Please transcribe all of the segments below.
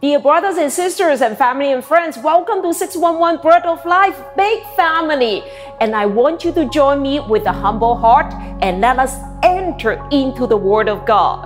Dear brothers and sisters and family and friends, welcome to 611 Bread of Life Big Family. And I want you to join me with a humble heart and let us enter into the Word of God.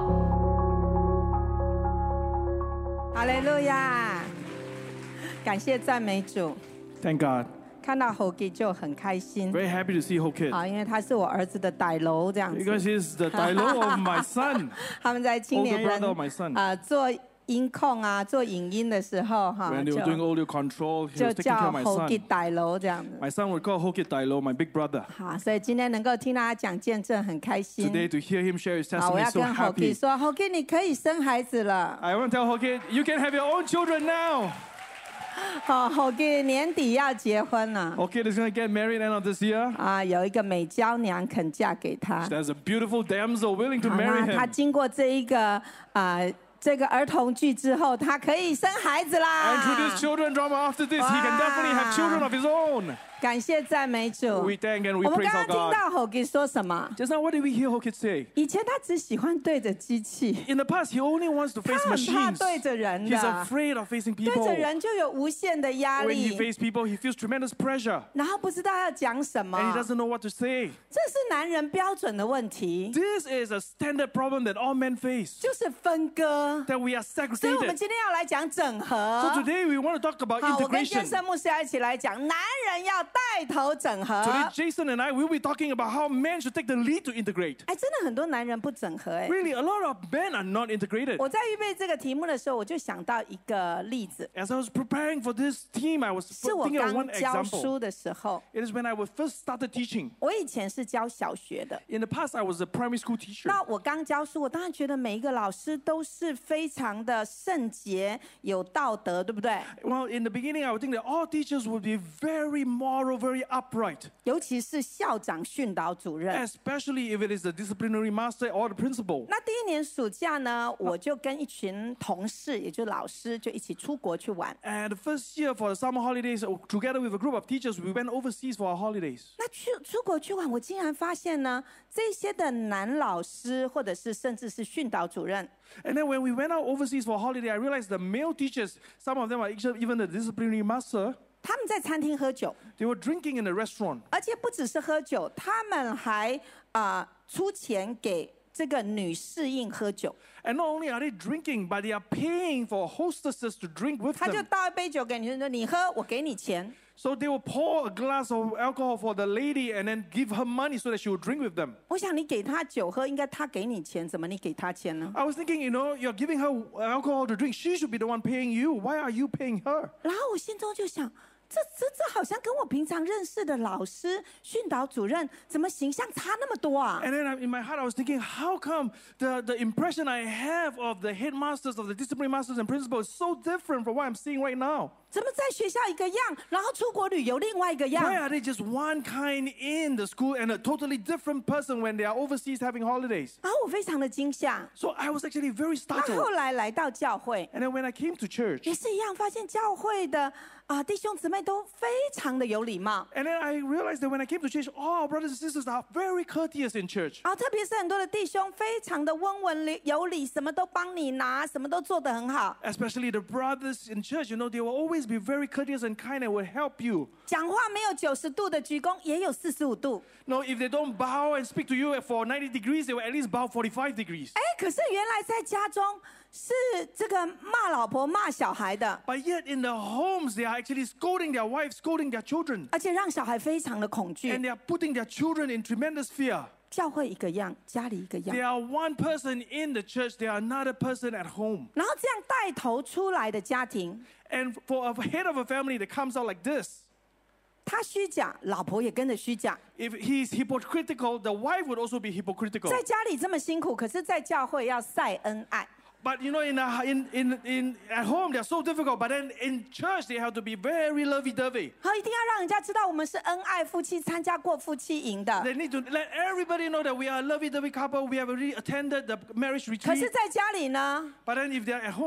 哈利路亚！感谢赞美主。 Thank God. 看到侯基就很开心。 Very happy to see Hokit. 啊，因为他是我儿子的歹楼这样子。 Because he's the Dailo of my son. 他们在青年 Older 人 brother of my son. 做音控啊，做影音的时候哈， When they were doing audio control, he 就 was taking care 叫 of my 侯基 son. 歹楼这样子。 My son would call Hokit Dailo, my big brother. 好，所以今天能够听他讲见证，很开心。 Today to hear him share his 好，我 testimony, 要 so 跟侯基 happy. 说，侯基你可以生孩子了。 I want to tell Hokit, you can have your own children now. 好，侯基年底要结婚了。 Hokit is going to get married end of this year. 啊，有一个美娇娘肯嫁给他。 There's a beautiful damsel willing to 好， marry 那他 him. 经过这一个这个儿童剧之后，他可以生孩子 And 啦 through this。children drama after this, he can definitely have children of his own. 感谢赞美主。 We thank and we 我们 praise 刚 our 刚听 God. 到侯基说什么？ Just now, what did we hear Hokit say? 以前他只喜欢对着机器， In the past, he only wants to 他 face 很怕 machines. 对着人 He's 的， afraid of facing 对 people. 着人就有无限的压 When he 力， faces people, he feels tremendous pressure. 然后不知道要讲什 And he 么， doesn't know what to say. 这是男人标准的问题， This is a standard problem that all men face. 就是分割。 That we are 所以我们 segregated. 今天要来讲整 So 合。 today we want to talk about 好，我跟 integration. 健身牧师要一起来讲，男人要带头整合。 Today Jason and I will be talking about how men should take the lead to integrate. 哎，真的很多男人不整合哎。 Really, a lot of men are not integrated. 我在预备这个题目的时候，我就想到一个例子， As I was preparing for this team, I was 是我 thinking of 刚 one 教 example. 书的时候。 It is when I was first started teaching. 我以前是教小学的， In the past, I was a primary school teacher. 那我刚教书，我当然觉得每一个老师都是非常的圣洁、有道德，对不对？ Well, in the beginning, I would think that all teachers would be very moral, very upright. 尤其是校长、训导主任。 Especially if it is the disciplinary master or the principal. 那第一年暑假呢，我就跟一群同事，也就是老师，就一起出国去玩。 And the first year for the summer holidays, together with a group of teachers, we went overseas for our holidays. 那出国去玩，我竟然发现呢，这些的男老师，或者是甚至是训导主任， And then when we went out overseas for a holiday, I realized the male teachers, some of them are even the disciplinary master, 他们在餐厅喝酒， they were drinking in the restaurant. 而且不只是喝酒，他们还出钱给这个女侍应喝酒。 And not only are they drinking, but they are paying for hostesses to drink with 他就 them. 倒一杯酒给女生说：“你喝，我给你钱。” So they will pour a glass of alcohol for the lady and then give her money so that she will drink with them. 我想你给他酒喝，应该他给你钱，怎么你给他钱呢？ I was thinking, you're giving her alcohol to drink. She should be the one paying you. Why are you paying her? 然后我心中就想，这好像跟我平常认识的老师、训导主任，怎么形象差那么多啊？ And then in my heart, I was thinking, how come the impression I have of the headmasters, of the disciplinary masters and principals is so different from what I'm seeing right now? 怎么在学校一个样，然后出国旅游另外一个样？ Why are they just one kind in the school and a totally different person when they are overseas having holidays? 然后我非常的惊吓。 So I was actually very 那后 startled. 来来到教会， And then when I came to church, 也是一样，发现教会的弟兄姊妹都非常的有礼貌。 and then I realized that when I came to church, all our brothers and sisters are very courteous in church. 然后特别是很多的弟兄非常的温文有礼，什么都帮你拿，什么都做得很好。 Especially the brothers in church, they will always be very courteous and kind and will help you. 讲话没有90度的鞠躬，也有45度。 No, if they don't bow and speak to you for 90 degrees, they will at least bow 45 degrees. 哎，可是原来在家中是这个骂老婆骂小孩的， But yet in the homes, they are actually scolding their wives, scolding their children. 而且让小孩非常的恐 And 惧。 they are putting their children in tremendous fear. 教会一个样，家里一个 They 样， are one person in the church, they are another person at home. 然后这样带头出来的家庭， And for a head of a family that comes out like this, 他虚假，老婆也跟着虚假。 if he's hypocritical, the wife would also be hypocritical. 在家里这么辛苦，可是在教会要晒恩爱。 But at home they're so difficult, but then in church they have to be very lovey-dovey. 好，一定要让人家知道我们是恩爱夫妻，参加过夫妻营的。 They need to let everybody know that we are a lovey-dovey couple. We have already attended the marriage 可是， retreat. 在家里呢， But then if they're at home,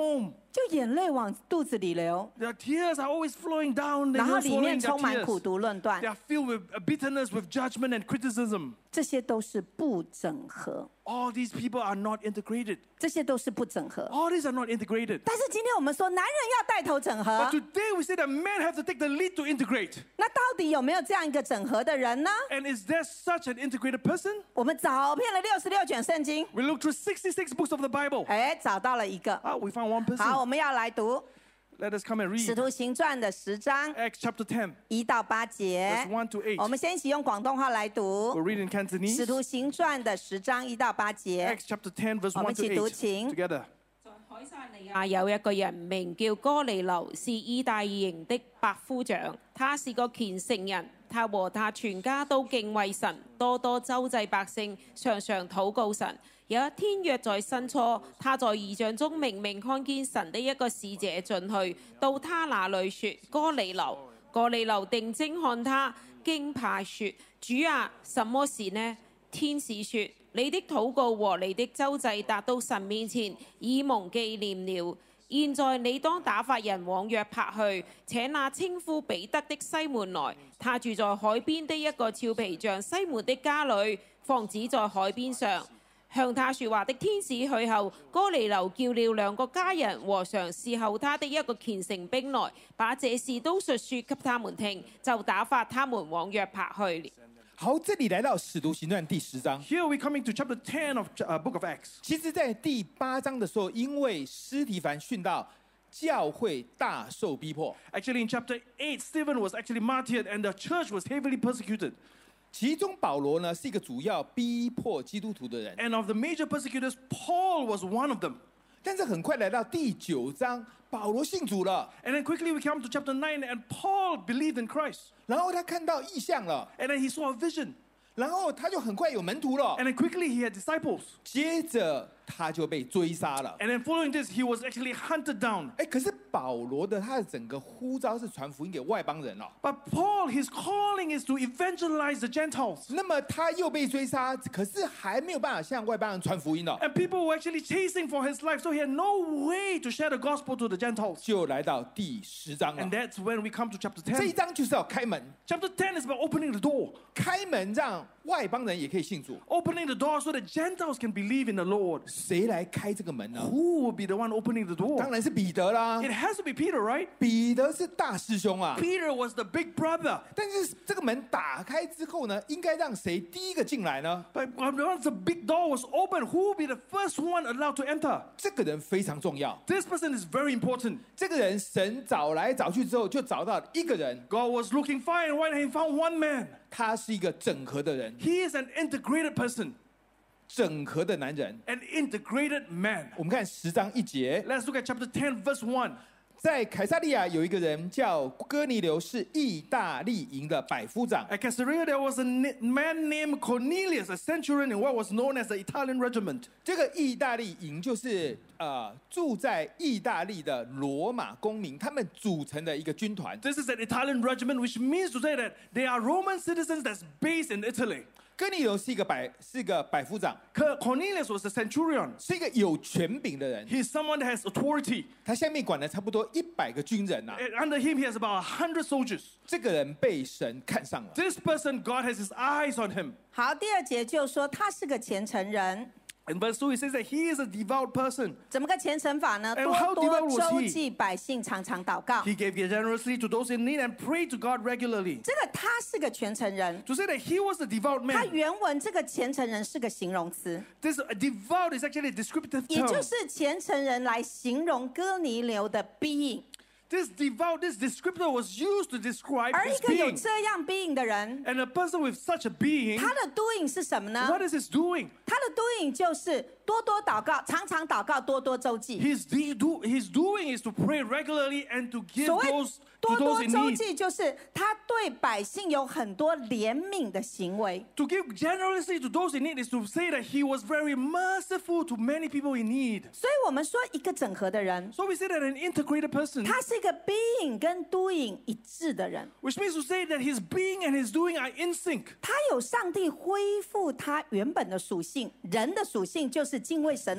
就眼泪往肚子里流， Their tears are always flowing down. They're 然后 not 里面 swallowing their 充满苦 tears. 毒论断 They，are filled with bitterness, with judgment and criticism. 这些都是不整合， All these people are not integrated. 这些都是不整合。 All these are not integrated. 但是今天我们说，男人要带头整合 But，today we say that men have to take the lead to integrate. 那到底有没有这样一个整合的人呢？ And is there such an integrated person? 我们找遍了66卷圣经， We look through 66 books of the Bible. 找到了一个。 We found one 好， person. 我们要来读 Let us come and 使 read 徒行传的10章 Acts chapter 10, 1到8节 verse 1 to 8. 我们先一起用广东话来 We'll 读 read in 使 Cantonese. 徒行传的10章1到8节 Acts chapter 10, verse 1 to 我们一起读，请。 8. Together. 在凱撒利亞有一個人名叫哥尼流，是意大利營的百夫長。他是個虔誠人，他和他全家都敬畏神，多多周濟百姓，常常禱告神。有一天約在申初，他在異象中明明看見神的一個使者進去，到他那裏說：哥尼流。哥尼流定睛看他，驚怕說：主啊，什麼事呢？天使說：你的禱告和你的周濟達到神面前，已蒙紀念了。現在你當打發人往約帕去，請那稱呼彼得的西門來。他住在海邊的一個俏皮匠西門的家裏，房子在海邊上。向他說話的天使去後，哥尼流叫了2個家人和常侍候他的一個虔誠兵來，把這事都述說給他們聽，就打發他們往約帕去了。 好，这里来到使徒行传第10章。 Here we're coming to chapter 10 of book of Acts. 其实，在第8章的时候，因为司提反殉道，教会大受逼迫。 Actually, in chapter 8, Stephen was actually martyred and the church was heavily persecuted. 其中保罗呢是一个主要逼迫基督徒的人， And of the major persecutors, Paul was one of them. 但是很快来到第9章，保罗信主了， And then quickly we come to chapter 9 and Paul believed in Christ. 然后他看到异象了， And then he saw a vision. 然后他就很快有门徒了， And then quickly he had disciples. 接着他就被追杀了。 And then following this, he was actually hunted down. 可是保罗的他的整个呼召是传福音给外邦人了， But Paul, his calling is to evangelize the Gentiles. 那么他又被追杀，可是还没有办法向外邦人传福音了， And people were actually chasing for his life, so he had no way to share the gospel to the Gentiles. 就来到第10章了 And。that's when we come to chapter 这一 10. 章就是要开门， Chapter 10 is about opening the door. 开门让外邦人也可以信主。 Opening the door so that Gentiles can believe in the Lord. 谁来开这个门呢？ Who will be the one opening the 当 door? 然是彼得啦。 It has to be Peter, right? 彼得是大师兄啊。 Peter was the big brother. 但是这个门打开之后呢，应该让谁第一个进来呢？ But once the big door was opened, who will be the first one allowed to enter? 这个人非常重要。 This person is very important. 这个人神找来找去之后，就找到一个人， God was looking far and wide and he found one man. 他是一个整合的人， He is an integrated person, 整合的男人。 an integrated man. 我们看10章1节， Let's look at chapter 10, verse 1. 在凯撒利亚有一个人叫哥尼流，是意大利营的百夫长。 At Caesarea, there was a man named Cornelius, a centurion in what was known as the Italian regiment. 这个意大利营就是住在意大利的罗马公民，他们组成的一个军团。 This is an Italian regiment, which means to say that they are Roman citizens that's based in Italy. 哥尼流是一个百夫长， Cornelius was a centurion. 是一个有权柄的人， He's someone that has authority. 他下面管了差不多100个军人啊。 And under him, he has about 100 soldiers. 这个人被神看上了。 This person, God has his eyes on him. 好，第2节就说他是个虔诚人， In verse 2, he says that he is a devout person. 怎么个虔诚法呢？ And 多 how 多 devout was 周 he? 济百姓，常常祷告。 He gave generously to those in need and prayed to God regularly. 这个他是个虔诚人， To say that he was a devout 他 man. 原文这个虔诚人是个形容词， This devout is actually a descriptive 也就 term. 是虔诚人来形容哥尼流的 being。 This descriptor was used to describe 而一 his 个有 being. 这样 being 的人， And a person with such a being, 他的 doing 是什么呢？ what is his doing? 他的 doing 就是多多祷告，常常祷告，多多周济。 His doing is to pray regularly and to give 所谓 those to 多 those 多 in 周 need. 济，就是他对百姓有很多怜悯的行为。 To give generously to those in need is to say that he was very merciful to many people in need. 所以我们说一个整合的人， So we say that an integrated person, 他是一个 being 跟 doing 一致的人。 which means to say that his being and his doing are in sync. 他有上帝恢复他原本的属性，人的属性就是敬畏神哦。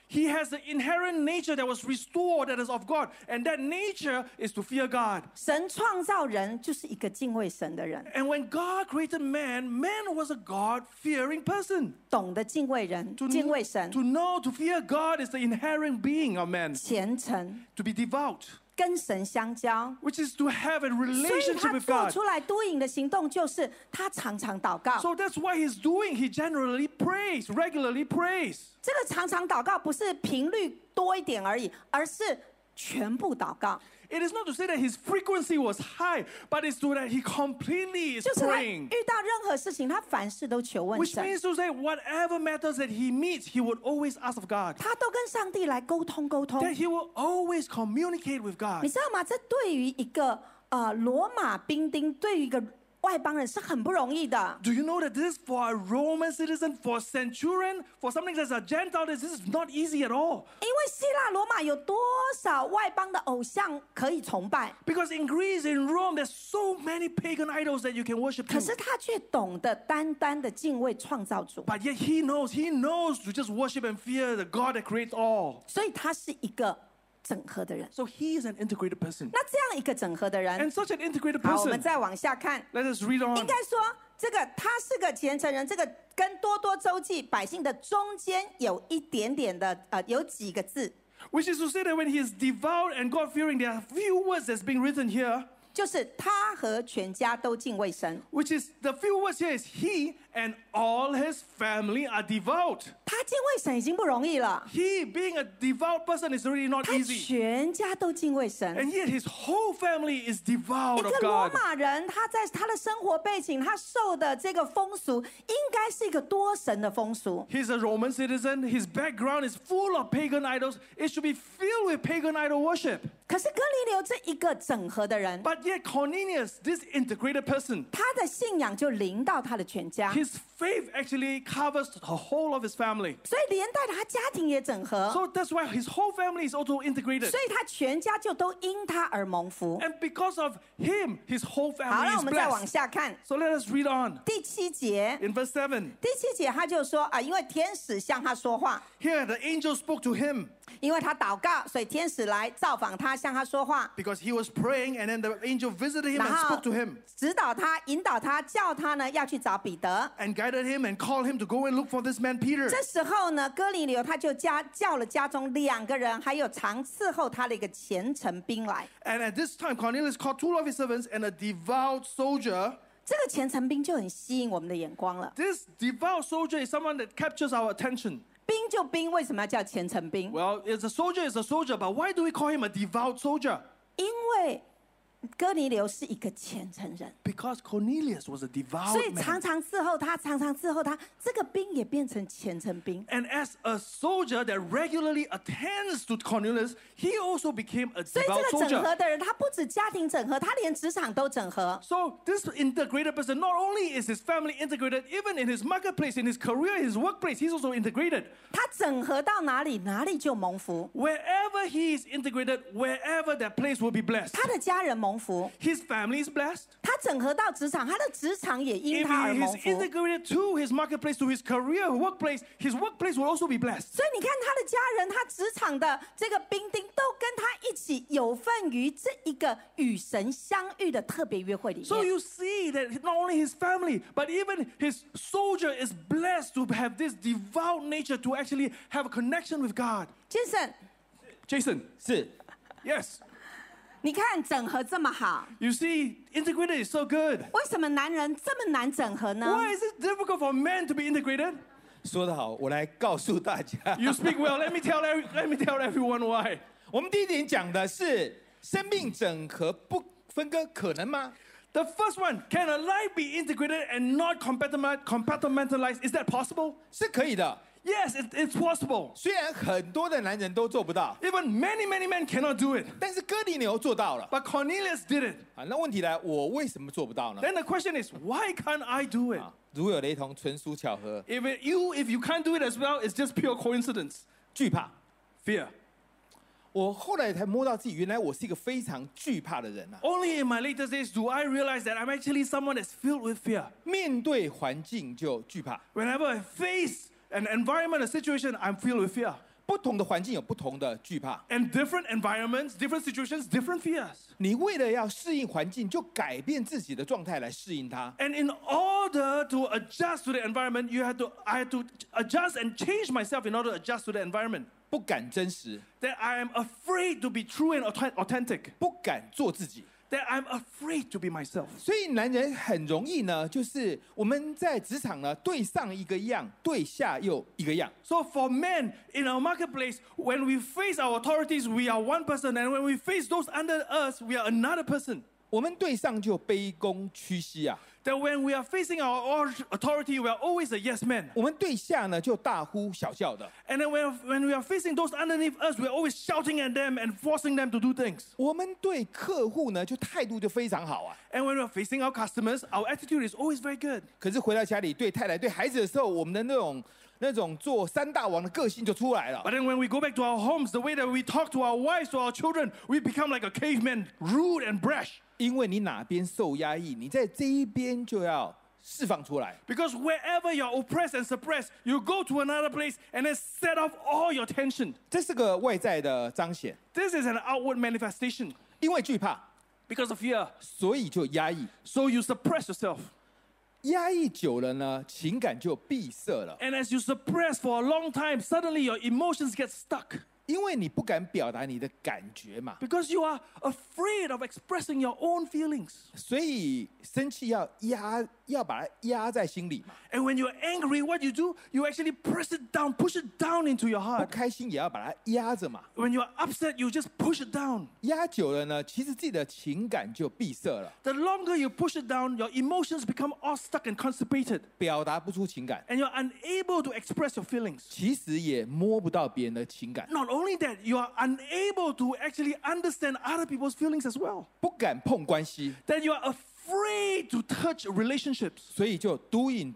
he has the inherent nature that was restored that is of God. And that nature is to fear God. 神创造人就是一个敬畏神的人， And when God created man, man was a God-fearing person. 懂得敬畏人、 To 敬畏神、 to know, to fear God is the inherent being of man. 虔诚， To be devout, 跟神相交。 which is to have a 所以 relationship 他 with 做 God. 出来督引的行动就是他常常祷告。 So that's why he's doing. He generally prays, regularly prays. 这个常常祷告不是频率多一点而已，而是全部祷告， It is not to say that his frequency was high, but it's to that he completely is 就是他 praying. 遇到任何事情，他凡事都求问 Which 神， means to say whatever matters that he meets, he would always ask of God. 他都跟上帝来沟通。 That he will always communicate with 你 God. 知道吗？这对于一个罗马兵丁，对于一个外邦人是很不容易的。 Do you know that this for a Roman citizen, for a centurion, for something that's a Gentile, this is not easy at all. 因为希腊罗马有多少外邦的偶像可以崇拜， Because in Greece, in Rome, there's so many pagan idols that you can worship 可是 to. 他却懂得单单的敬畏创造主， But yet he knows to just worship and fear the God that creates all. 所以他是一个整合的人。 So he is an integrated person. 那这样一个整合的人 And，such an integrated 好，我们 person, 再往下看。 let us read 应 on. 该说，这个他是个虔诚人，这个跟多多周记百姓的中间有一点点的有几个字， Which is to say that when he is devout and God-fearing, there are few words that's being written here. 就是他和全家都敬畏神。 Which is, the few words here is he and all his family are devout. 他敬畏神已经不容易了， He, being a devout person, is really not 他 easy. 全家都敬畏神。 And yet his whole family is 一 devout 个 of 罗 God. 马人，他在他的生活背景，他受的这个风俗，应该是一个多神的风俗。 He's a Roman citizen. His background is full of pagan idols. It should be filled with pagan idol worship. 可是哥尼流这一个整合的人， But yet Cornelius, this integrated person, 他的信仰就临到他的全家， his faith actually covers the whole of his family. 所以连带他家庭也整合， So that's why his whole family is also integrated. 所以他全家就都因他而蒙福。 And because of him, his whole 好， family 让我 is 们再往 blessed. 下看 So let us read on. 第7节。 In verse 7, 第7节他就说因为天使向他说话， here the angel spoke to him 因为他祷告，所以天使来造访他，向他说话， because he was praying, and then the angel visited him 然 and 后 spoke to him 指导他、引导他，叫他呢要去找彼得。 and guided him and called him to go and look for this man Peter. 这时候呢，哥尼流他就叫了家中2个人，还有常伺候他的一个虔诚兵来。 And at this time, Cornelius called 2 of his servants and a devout soldier. 这个虔诚兵就很吸引我们的眼光了。 This devout soldier is someone that captures our attention. 兵就兵，为什么要叫虔诚兵？ Well, it's a soldier, but why do we call him a devout soldier? 因为哥尼流是一个虔诚人， Because Cornelius was a 所 devout 以常 man. 常伺候他，常常伺候他，这个兵也变成虔诚兵。 And as a soldier that regularly attends to Cornelius, he also became a 所以 devout 这个整 soldier. 合的人，他不止家庭整合，他连职场都整合。 So this integrated person, not only is his family integrated, even in his marketplace, in his career, his workplace, he's also integrated. 他整合到哪里，哪里就蒙福。 Wherever he is integrated, wherever that place will be blessed. 他的家人蒙福， His family is blessed. 他整合到职场，他的职场也因 If 他而 he 蒙 is 福。 integrated to his marketplace, to his career, workplace, his workplace will also be blessed. 所以你看，他的家人，他职场的这个兵丁，都跟他一起有份于这一个与神相遇的特别约会里 So 面。 you see that not only his family, but even his soldier is blessed to have this devout nature to actually have a connection with God. 先生， Jason, 是 yes. 你看整合这么好， You see, integrated is so good. 为什么男人这么难整合呢？ Why is it difficult for men to be integrated? 说得好，我来告诉大家。 You speak well. Let me tell everyone why. 我们第一点讲的是生命整合不分割可能吗？ The first one, can a life be integrated and not compartmentalized? Is that possible? 是可以的， Yes, it's possible. 虽然很多的男人都做不到， Even many men cannot do it. 但是哥尼流做到了。 But Cornelius did it. 啊，那问题来，我为什么做不到呢？ Then the question is, why can't I do it? 如有雷同，纯属巧合。 If you can't do it as well, it's just pure coincidence. 惧怕， Fear. 我后来才摸到自己，原来我是一个非常惧怕的人啊。 Only in my later days do I realize that I'm actually someone that's filled with fear. 面对环境就惧怕， Whenever I face an environment, a situation, I'm filled with fear. 不同的环境有不同的惧怕。 And different environments, different situations, different fears. 你为了要适应环境，就改变自己的状态来适应它。 And in order to adjust to the environment, I had to adjust and change myself in order to adjust to the environment. 不敢真实， That I am afraid to be true and authentic. 不敢做自己。 That I'm afraid to be myself. 所以男人很容易呢，就是我们在职场呢，对上一个样，对下又一个样。 So for men in our marketplace, when we face our authorities, we are one person. And when we face those under us, we are another person. 我们对上就卑躬屈膝啊， That when we are facing our authority, we are always a yes man. 我们对下呢就大呼小叫的。 And then when we are facing those underneath us, we are always shouting at them and forcing them to do things. 我们对客户呢就态度就非常好啊， And when we are facing our customers, our attitude is always very good. 可是回到家里对太太对孩子的时候，我们的那种做三大王的个性就出来了。 But then when we go back to our homes, the way that we talk to our wives, to our children, we become like a caveman, rude and brash. 因为你哪边受压抑，你在这一边就要释放出来。 Because wherever you're oppressed and suppressed, you go to another place and then set off all your tension. 这是个外在的彰显， This is an outward manifestation. 因为惧怕， Because of fear. 所以就压抑。 So you suppress yourself. 压抑久了呢，情感就闭塞了， And as you suppress for a long time, suddenly your emotions get stuck. 因为你不敢表达你的感觉嘛， Because you are afraid of expressing your own feelings. 所以生气要把它压在心里嘛， And when you're angry, what you do, you actually press it down, push it down into your 不 heart. 开心也要把它压着嘛。 When you're upset, you just push it down. 压久了呢，其实自己的情感就闭塞了， The longer you push it down, your emotions become all stuck and constipated. 表达不出情感， And you're unable to express your feelings. 其实也摸不到别人的情感， Not only that, you are unable to actually understand other people's feelings as well. 不敢碰关系， That you are afraid to touch relationships. 所以就 doing，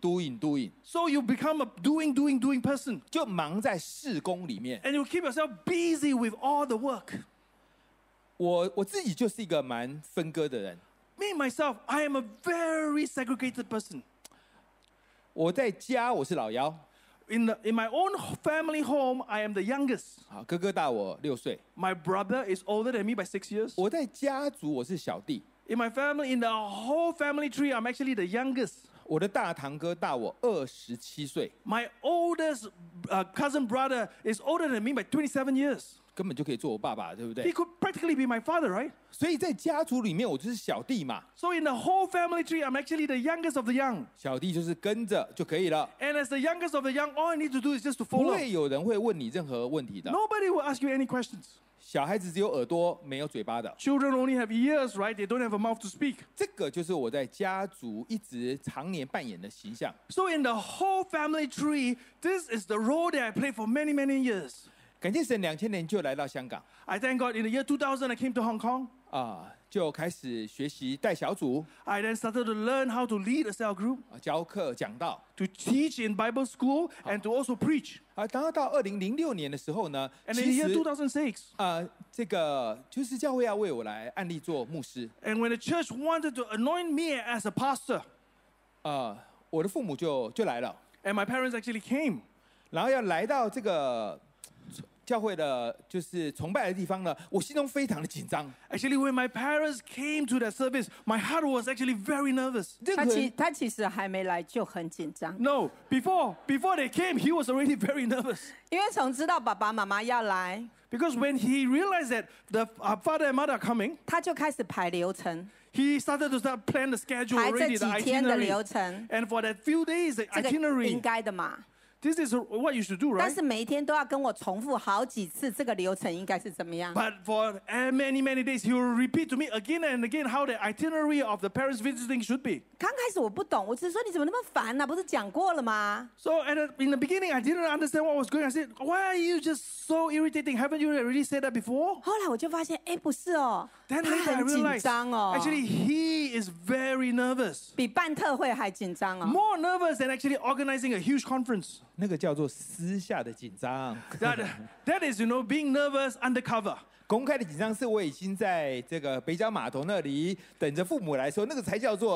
So you become a doing person. 就忙在事工里面。 And you keep yourself busy with all the work. 我自己就是一个蛮分割的人， Me, myself, I am a very segregated person. 我在家我是老幺， In my own family home, I am the youngest. 好，哥哥大我6岁。 My brother is older than me by 6 years. 我在家族我是小弟， In my family, in the whole family tree, I'm actually the youngest. 我的大堂哥大我27岁， My oldest cousin brother is older than me by 27 years. 根本就可以做我爸爸，对不 He 对？ could practically be my father, right? 所以在家族里面我就是小弟嘛， So in the whole family tree, I'm actually the youngest of the young. 小弟就是跟着就可以了， And as the youngest of the young, all I need to do is just to 不 follow. 会有人会问你任何问题的。 Nobody will ask you any questions. 小孩子只有耳朵没有嘴巴的， Children only have ears, right? They don't have a mouth to speak. 这个就是我在家族一直常年扮演的形象。 So in the whole family tree, this is the role that I played for many, many years. 感谢神，2000年就来到香港 I thank God in the year 2000, I came to Hong Kong. 就开始学习带小组 I then started to learn how to lead a cell group, 教课讲道 to teach in Bible school, and to also preach. 然后到2006年的时候呢， And in 其 the year 实 2006, 这个就是教会要为我来案例做牧师 and when the church wanted to anoint me as a pastor, 我的父母就来了， and my parents actually came. 然后要来到这个教会的就是崇拜的地方呢，我心中非常的紧张。 Actually, when my parents came to that service, my heart was actually very nervous. 任何人他其实还没来就很紧张， No, before they came, he was already very nervous. 因为从知道爸爸妈妈要来， Because when he realized that the father and mother are coming, 他就开始排流程， he started to plan the schedule 排这 already, 几 the 天的 itinerary. 流程， And for that few days, the 这个应 itinerary, 该的嘛。 this is what you should do, 但 right? 是每一天都要跟我重复好几次，这个流程应该是怎么样？ But for many, many days, he will repeat to me again and again how the itinerary of the parents visiting should be. 刚开始我不懂，我只是说你怎么那么烦呢、不是讲过了吗？ So in the beginning, I didn't understand what was going on. I said, why are you just so irritating? Haven't you already said that before? 后来我就发现，哎，不是哦， Then 他 later I 很紧 realized, 张哦， actually, he is very nervous. 比办特会还紧张哦。 More nervous than actually organizing a huge conference. 那个叫做私下的紧张， That is, being nervous undercover. 公开的紧张是我已经在这个北角码头那里等着父母来说，那个才叫做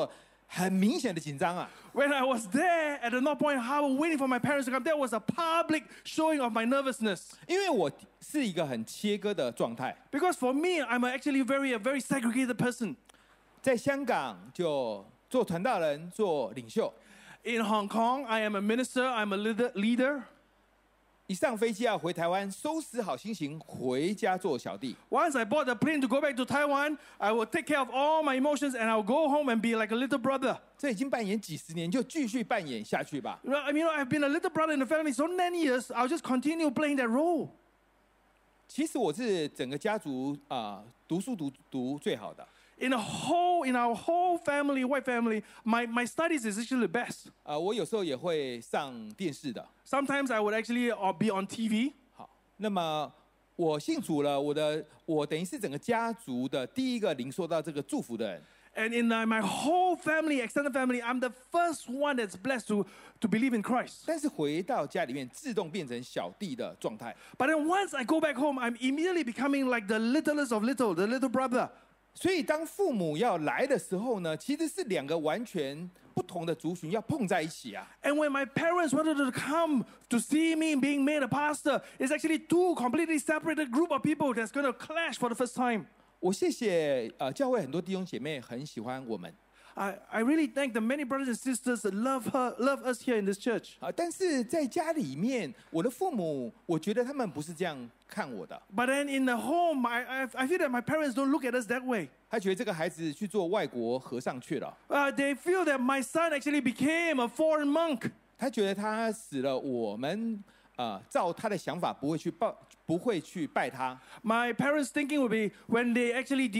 很明显的紧张啊。 When I was there at the North Point Harbor waiting for my parents to come, there was a public showing of my nervousness. 因为我是一个很切割的状态， Because for me, I'm actually a very segregated person. 在香港就做传道人、做领袖， In Hong Kong, I am a minister, I'm a leader. 一上飞机要回台湾，收拾好心情回家做小弟。 Once I bought a plane to go back to Taiwan, I will take care of all my emotions and I'll go home and be like a little brother. 这已经扮演几十年，就继续扮演下去吧。 I've been a little brother in the family so many years, I'll just continue playing that role. 其实我是整个家族读书读最好的。 In our whole family, white family, my studies is actually the best. 我有时候也会上电视的。 Sometimes I would actually be on TV. 好，那么我信主了，我等于是整个家族的第一个领受到这个祝福的人。 And in my whole family, extended family, I'm the first one that's blessed to believe in Christ. 但是回到家里面，自动变成小弟的状态。 But then once I go back home, I'm immediately becoming like the littlest of little, the little brother. 所以当父母要来的时候呢，其实是两个完全不同的族群要碰在一起啊。 And when my parents wanted to come to see me being made a pastor, it's actually two completely separated group of people that's going to clash for the first time. 我谢谢教会很多弟兄姐妹很喜欢我们 I really thank the many brothers and sisters that love us here in this church. 但是在家里面，我的父母，我觉得他们不是这样看我的。 But then in the home, I feel that my parents don't look at us that way. 他觉得这个孩子去做外国和尚去了， They feel that my son actually became a foreign monk. 他觉得他死了，我们照他的想法不会去拜他。 My parents' thinking would be when they actually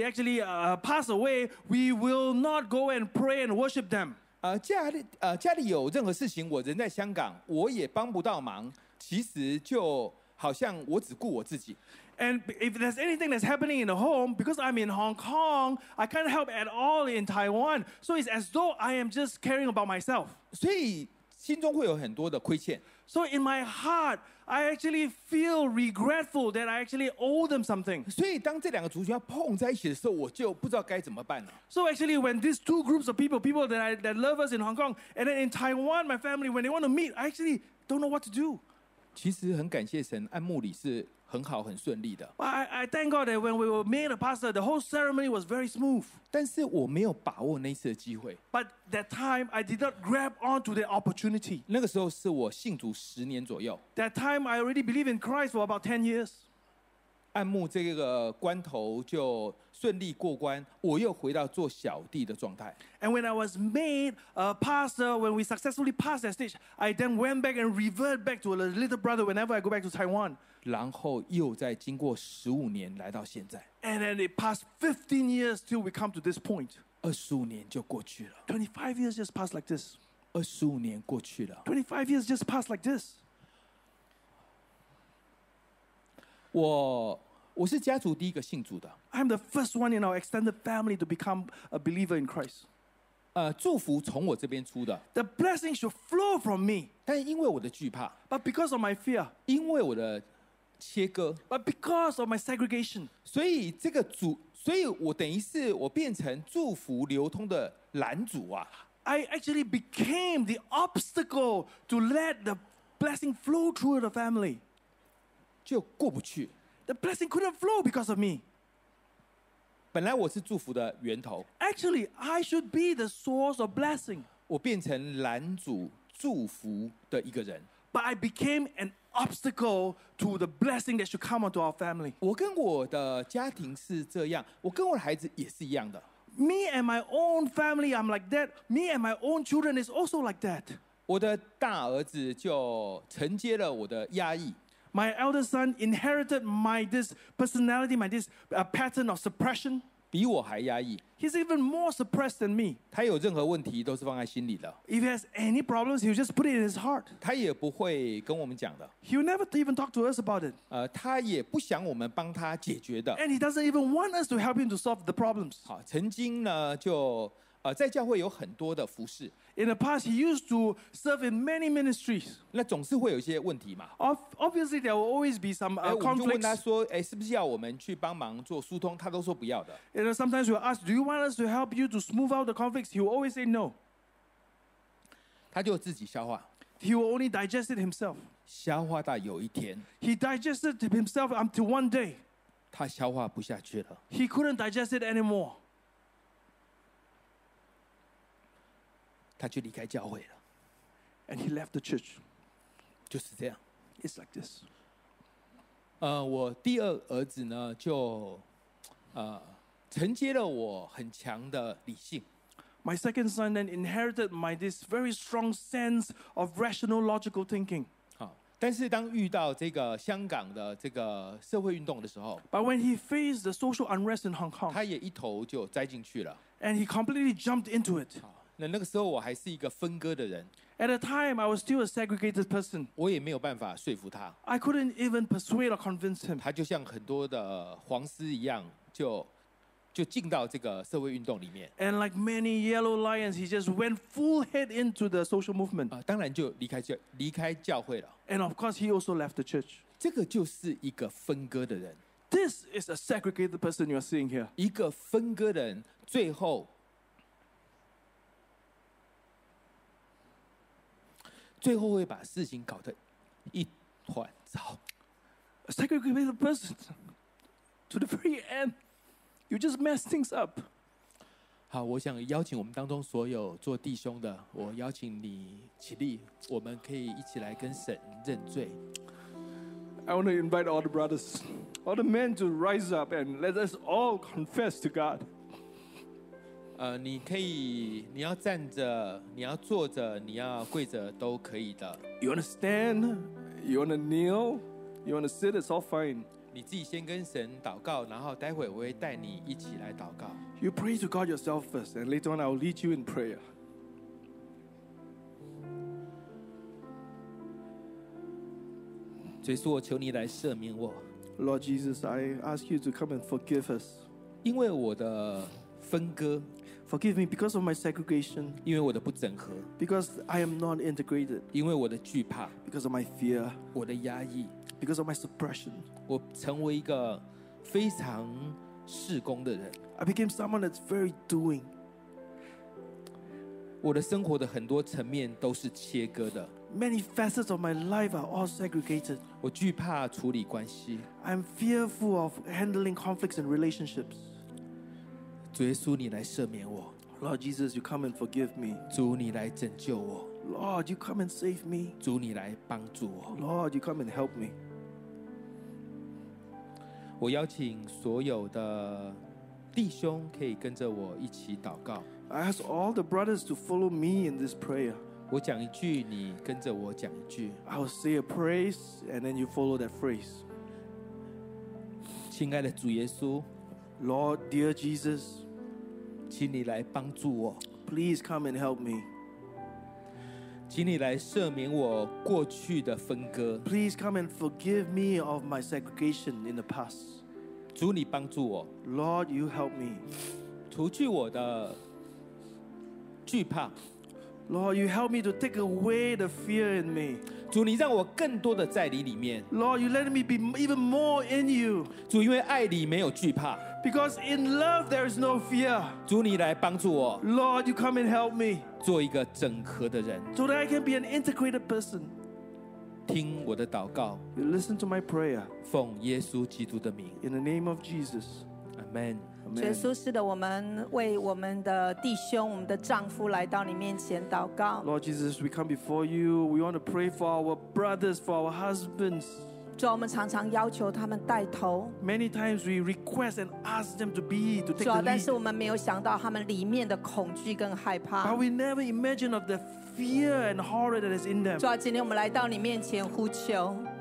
pass away, we will not go and pray and worship them. 家里有任何事情，我人在香港，我也帮不到忙。其实就好像我只顾我自己。 And if there's anything that's happening in the home, because I'm in Hong Kong, I can't help at all in Taiwan. So it's as though I am just caring about myself. 所以心中会有很多的亏欠。 So in my heart, I actually feel regretful that I actually owe them something. 所以当这两个族群要碰在一起的时候，我就不知道该怎么办了。 So actually, when these two groups of people that love us in Hong Kong, and then in Taiwan, my family, when they want to meet, I actually don't know what to do. 其实很感谢神，按牧礼是很好很顺利的， But I thank God that when we were made a pastor, the whole ceremony was very smooth. 但是我没有把握那一次的机会。 But that time, I did not grab onto the opportunity. 那个时候是我信主10年左右， That time, I already believed in Christ for about 10 years. 按牧这个关头就顺利过关，我又回到做小弟的状态。 And when I was made a pastor, when we successfully passed that stage, I then went back and revert back to a little brother whenever I go back to Taiwan. 然后又再经过15年来到现在， And then it passed 15 years till we come to this point. 25年就过去了， 25 years just passed like this. 25年过去了。 25 years just passed like this. 我是家族第一个信主的， I'm the first one in our extended family to become a believer in Christ. 祝福从我这边出的， The blessing should flow from me. 但因为我的惧怕， But because of my fear, 因为我的切割， but because of my segregation, 所以我等于是我变成祝福流通的拦阻啊。 I actually became the obstacle to let the blessing flow through the family. 就过不去。 The blessing couldn't flow because of me. 本来我是祝福的源头， Actually, I should be the source of blessing. 我变成拦阻祝福的一个人。 But I became an obstacle to the blessing that should come onto our family. 我跟我的家庭是这样，我跟我的孩子也是一样的。 Me and my own family, I'm like that. Me and my own children is also like that. 我的大儿子就承接了我的压抑， My eldest son inherited this personality, this pattern of suppression. 比我还压抑。 He's even more suppressed than me. 他有任何问题都是放在心里的， If he has any problems, he'll just put it in his heart. 他也不会跟我们讲的。 He'll never even talk to us about it. 他也不想我们帮他解决的。 And he doesn't even want us to help him to solve the problems. 好，曾经呢就在教会有很多的服侍， In the past, he used to serve in many ministries. 那总是会有一些问题嘛。 Obviously, there will always be some 我们就问他 conflicts. 说，是不是要我们去帮忙做疏通？他都说不要的。 Sometimes we'll ask, do you want us to help you to smooth out the conflicts? He will always say no. 他就自己消化， He will only digest it himself. 消化到有一天， He digested himself until one day, 他消化不下去了， he couldn't digest it anymore. 他就离开教会了， And he left the church. 就是这样。 It's like this. 我第二儿子呢，就承接了我很强的理性。 My second son then inherited this very strong sense of rational, logical thinking. 好，但是当遇到这个香港的这个社会运动的时候， But when he faced the social unrest in Hong Kong, 他也一头就栽进去了。 and he completely jumped into it. 好，那个时候我还是一个分割的人， At the time, I was still a segregated person. 我也没有办法说服他。 I couldn't even persuade or convince him. 他就像很多的黄丝一样，就进到这个社会运动里面。 And like many yellow lions, he just went full head into the social movement. 当然就离开教会了。 And of course, he also left the church. 这个就是一个分割的人， This is a segregated person you're seeing here. 一个分割的人，最后会把事情搞得一团糟。 A segregated person. To the very end, you just mess things up. 好，我想邀请我们当中所有做弟兄的，我邀请你起立，我们可以一起来跟神认罪。 I want to invite all the brothers, all the men to rise up and let us all confess to God. 你要站着，你要坐着，你要跪着，都可以的。 You want to stand, you want to kneel, you want to sit, it's all fine. 你自己先跟神祷告，然后待会我会带你一起来祷告。 You pray to God yourself first, and later on I will lead you in prayer. 主耶稣，我求你来赦免我， Lord Jesus, I ask you to come and forgive us. 因为我的分割， Forgive me because of my segregation, 因为我的不整合， because I am not integrated, 因为我的惧怕， because of my fear, 我的压抑， because of my suppression. 我成为一个非常事工的人。 I became someone that's very doing. 我的生活的很多层面都是切割的， Many facets of my life are all segregated. 我惧怕处理关系。 I'm fearful of handling conflicts and relationships. 主耶稣，你来赦免我； Lord Jesus, you come and forgive me. 主，你来拯救我； Lord, you come and save me. 主，你来帮助我。 Lord, you come and help me. 我邀请所有的弟兄可以跟着我一起祷告。 I ask all the brothers to follow me in this prayer. 我讲一句，你跟着我讲一句。 I will say a praise, and then you follow that phrase. 亲爱的主耶稣， Lord, dear Jesus, 请你来帮助我， please come and help me. 请你来赦免我过去的分割。 Please come and forgive me of my segregation in the past. 主，你帮助我， Lord, you help me. 除去我的惧怕。 Lord, you help me to take away the fear in me. 主，你让我更多的在你里面。 Lord, you let me be even more in you. 主，因为爱里没有惧怕。 Because in love there is no fear. 主，你来帮助我， Lord, you come and help me 做一个整合的人。 so that I can be an integrated person. 听我的祷告， You listen to my prayer 奉耶稣基督的名， in the name of Jesus. 阿门。 主耶 Amen. 稣，是的，我们为我们的弟兄、我们的丈夫来到你面前祷告。 Lord Jesus, we come before you. We want to pray for our brothers, for our husbands. 主啊，我们常常要求他们带头， Many times we request and ask them to take 主啊， the 但是 lead. 我们没有想到他们里面的恐惧跟害怕 But。we never imagine of the fear and horror that is in them. 主啊，今天我们来到你面前呼求，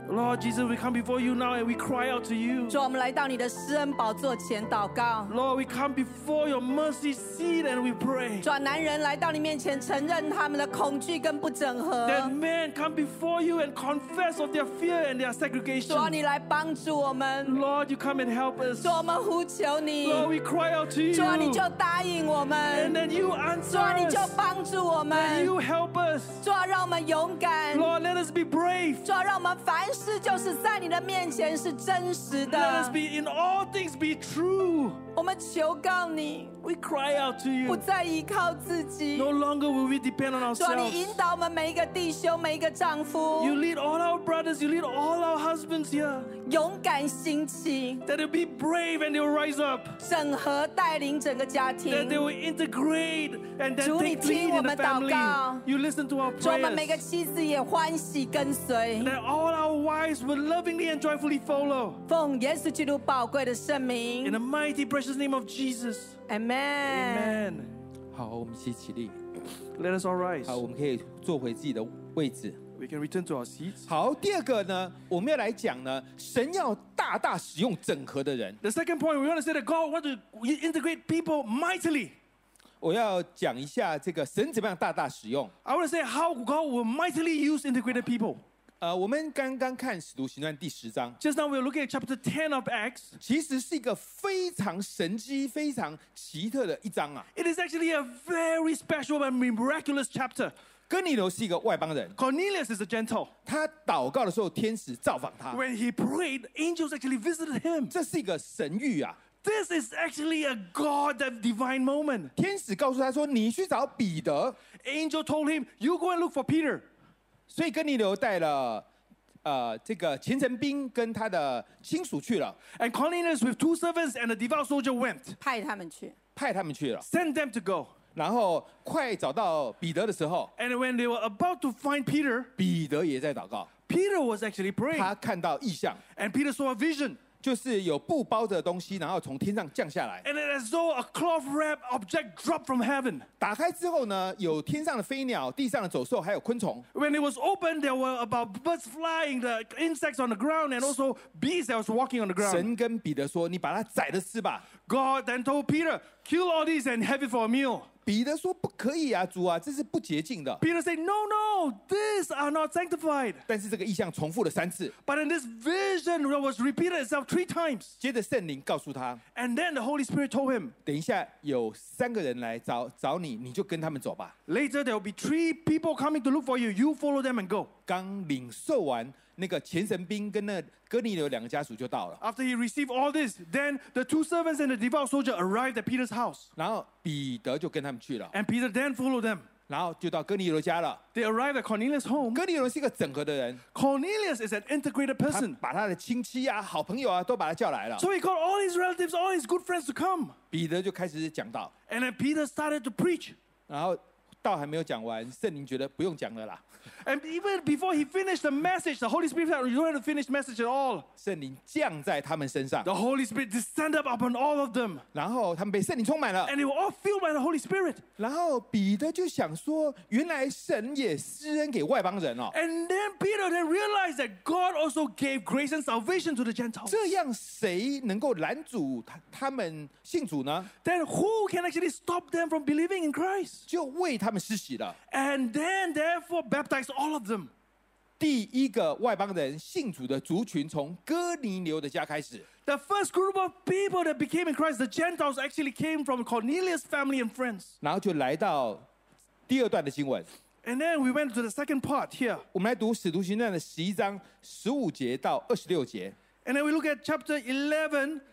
Lord Jesus, we come before you now and we cry out to you. 主，我们来到你的施恩宝座前祷告。 Lord, we come before your mercy seat and we pray. 主，男人来到你面前，承认他们的恐惧跟不整合。 That men come before you and confess of their fear and their 主啊， segregation. 你来帮助我们。 Lord, you come and help us. 主，我们呼求你。 Lord, we cry out to you. 主啊，你就答应我 And 们。 then you answer 主啊，你就 us. 帮助我 And 们。 you help us. 主啊，让我们勇敢。 Lord, let us be brave. 主啊，让我们凡事就是在你的面前是真实 Let us 的。 be in all things be true. 我们求告你， We cry out to 不 you. 再依靠自己。 No longer will we depend on 主啊，你 ourselves. 引导我们每一个弟兄、每一个丈夫 You lead all our brothers, you lead all our husbands here. 勇敢兴起， That they'll be brave and they'll rise up. 整合带领整个家 That 庭 they。will integrate and then 主，你 take 听 lead 我 in the 们祷告。 family. You listen to our 主，我们每个 prayers. 妻子也欢喜跟随， That all our wives will lovingly and joyfully follow. 奉耶稣基督宝贵的圣 In 名 the mighty precious name of Jesus. ，Amen。 Amen. 好，我们一起起立。 Let us all rise. 好，我们可以坐回自己的位置。 We can return to our seats. 好，第二个呢，我们要来讲呢，神要大大使用整合的人。 The second point, we want to say that God wants to integrate people mightily. 我要讲一下这个神怎么样大大使用。 I want to say how God will mightily use integrated people. 我们刚刚看《使徒行传》第10章， Just now we're looking at chapter 10 of Acts. 其实是一个非常神机、非常奇特的一章啊。 It is actually a very special and miraculous chapter. 哥尼流是一个外邦人， Cornelius is a Gentile. 他祷告的时候，天使造访他， When he prayed, angels actually visited him. 这是一个神谕啊。 This is actually a God divine moment. 天使告诉他说：“你去找彼得。 Angel told him, "You go and look for Peter." ” 所以哥尼流带了这个虔诚兵跟他的亲属去了， And Cornelius with 2 servants and a devout soldier went. 派他们去。 派他们去了。 Send them to go. 然后快找到彼得的时候， And when they were about to find Peter, 彼得也在祷告， Peter was actually praying. 他看到异象， And Peter saw a vision. 就是有布包着东西，然后从天上降下来。 And it as though a cloth wrapped object dropped from heaven. 打开之后呢，有天上的飞鸟、地上的走兽，还有昆虫。 When it was opened, there were about birds flying, the insects on the ground, and also beasts that was walking on the ground. 神跟彼得说：“你把它宰了吃吧。 God then told Peter, "Kill all these and have it for a meal." ” 彼得说：“不可以啊，主啊，这是不洁净的。 Peter said, "No, no, these are not sanctified." ” 但是这个异象重复了3次。 But in this vision, it was repeated itself 3 times. 接着圣灵告诉他 And then the Holy Spirit told him,：“ 等一下有3个人来找你，你就跟他们走吧。 later there will be 3 people coming to look for you. You follow them and go. ” 刚领受完那个虔诚兵跟那哥尼流2个家属就到了， After he received all this, then the 2 servants and the devout soldier arrived at Peter's house. 然后彼得就跟他们去了， And Peter then followed them. 然后就到哥尼流家了。 They arrived at Cornelius' home. 哥尼流是一个整合的人， Cornelius is an integrated 他 person. 把他的亲戚啊、好朋友啊都把他叫来了。 So he called all his relatives, all his good friends to come. 彼得就开始讲道， And then Peter started to preach. 然后道还没有讲完，圣灵觉得不用讲了啦， And even before he finished the message, the Holy Spirit said, "You don't have to finish the message at all." 圣灵降在他们身上， The Holy Spirit descended upon all of them. 然后他们被圣灵充满了。 And they were all filled by the Holy Spirit. 然后彼得就想说，原来神也施恩给外邦人哦， And then Peter then realized that God also gave grace and salvation to the Gentiles. 这样谁能够拦阻他们信主呢？ Then who can actually stop them from believing in Christ? 就为他们施洗了。 And then therefore baptized all of them. 第一个外邦人信主的族群从哥尼流的家开始， The first group of people that became in Christ, the Gentiles, actually came from Cornelius' family and friends. 然后就来到第2段的经文。 And then we went to the second part here. 我们来读《使徒行传》的11章15节到26节。 And then we look at chapter 11,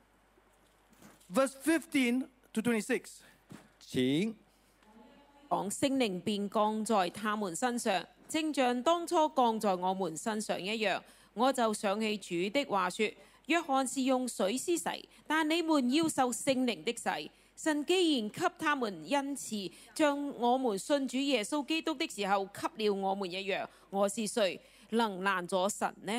verse 15 to 26. 请講聖靈便降在他們身上，正像當初降在我們身上一樣。我就想起主的話說：約翰是用水施洗，但你們要受聖靈的洗。神既然給他們恩賜，像我們信主耶穌基督的時候給了我們一樣，我是誰能攔阻神呢？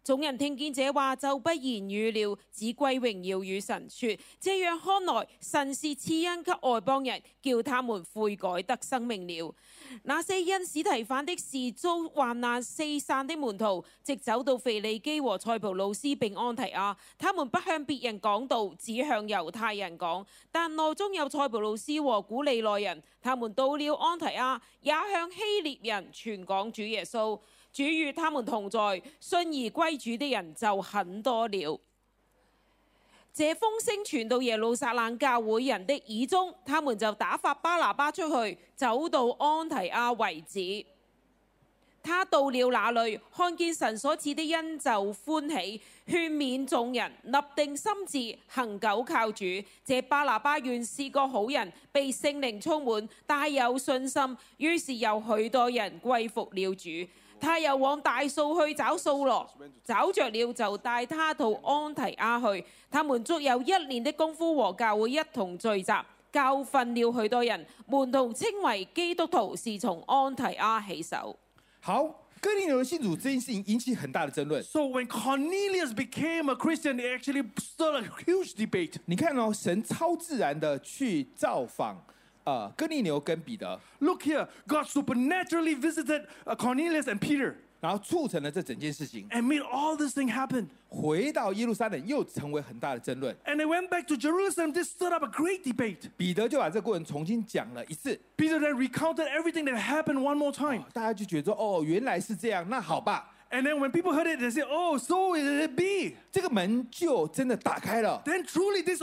眾人聽見這話，就不言語了，只歸榮耀與神，說：這樣看來，神是賜恩給外邦人，叫他們悔改得生命了。那些因司提反的事遭患難四散的門徒，直走到腓尼基和塞浦路斯並安提亞，他們不向別人講道，只向猶太人講。但內中有塞浦路斯和古利奈人，他們到了安提亞，也向希臘人傳講主耶穌。主與他們同在，信而歸主的人就很多了。這風聲傳到耶路撒冷教會人的耳中，他們就打發巴拿巴出去，走到安提亞為止。他到了那裏，看見神所賜的恩就歡喜，勸勉眾人立定心志，恒久靠主。這巴拿巴原是個好人，被聖靈充滿，大有信心，於是有許多人歸服了主。他又往大數去找掃羅，找着了就帶他到安提亞去。他們足有1年的功夫和教會一同聚集，教訓了許多人。門徒稱為基督徒是從安提亞起手。 好，哥尼流的信主这件事情引起很大的争论。 So when Cornelius became a Christian, it actually started a huge debate. 你看哦，神超自然的去造访哥尼流跟彼得， Look here, God supernaturally visited Cornelius and Peter 然后促成了这整件事情。 and made all this thing happen. 回到耶路撒冷又成为很大的争论。 And they went back to Jerusalem. This stirred up a great debate. 彼得就把这个过程重新讲了一次， Peter then recounted everything that happened one more time. 大家就觉得说哦，原来是这样，那好吧， And then when people heard it, they said, "Oh, so it be." 这个门就真的打开了。 Then truly, this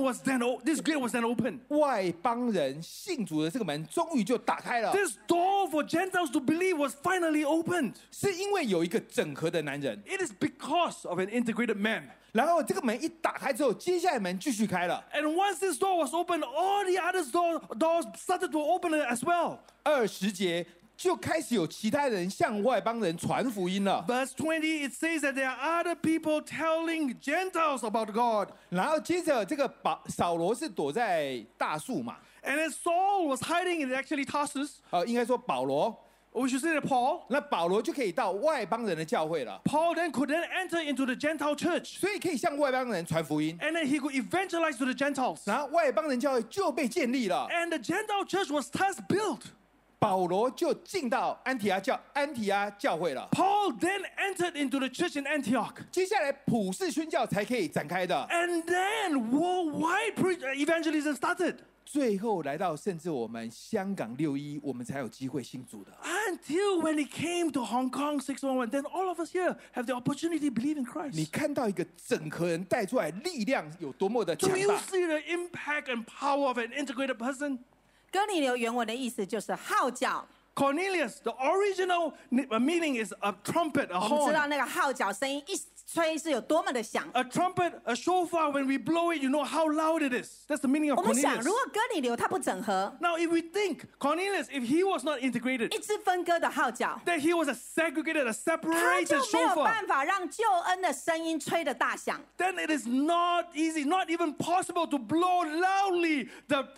gate was then opened. 外邦人信主的这个门终于就打开了， This door for Gentiles to believe was finally opened. 是因为有一个整合的男人。 It is because of an integrated man. 然后这个门一打开之后，接下来门继续开了。 And once this door was opened, all the other doors started to open as well. 20节就开始有其他人向外邦人传福音了。 Verse 20, it says that there are other people telling Gentiles about God. 然后接着这个扫罗是躲在大树嘛， And then Saul was hiding in actually Tarsus. 应该说保罗， Or we should say that Paul. 那保罗就可以到外邦人的教会了， Paul then could then enter into the Gentile church. 所以可以向外邦人传福音， And then he could evangelize to the Gentiles. 然后外邦人教会就被建立了。 And the Gentile church was thus built. 保罗就进到安提阿教会了。 Paul then entered into the church in Antioch. 接下来普世宣教才可以展开的。 And then worldwide evangelism started. 最后来到甚至我们香港611，我们才有机会信主的。 Until when it came to Hong Kong 611, then all of us here have the opportunity to believe in 你 Christ. 看到一个整合人带出来力量有多么的强 Do you 大？ see the impact and power of an integrated person? 哥尼流原文的意思就是号角。 Cornelius, the original meaning is a trumpet, a 我们知道 horn. 那个号角声音一吹是有多么的响。 A trumpet, a shofar, when we blow it, you know how loud it is. That's the meaning of 我们想， Cornelius. 如果哥尼流他不整合， Now, if we think Cornelius, if he was not integrated, 一支分割的号角， that he was a segregated, a 他 separated 就没有 shofar, 办法让救恩的声音吹得大响。 then it is not easy, not even possible to blow loudly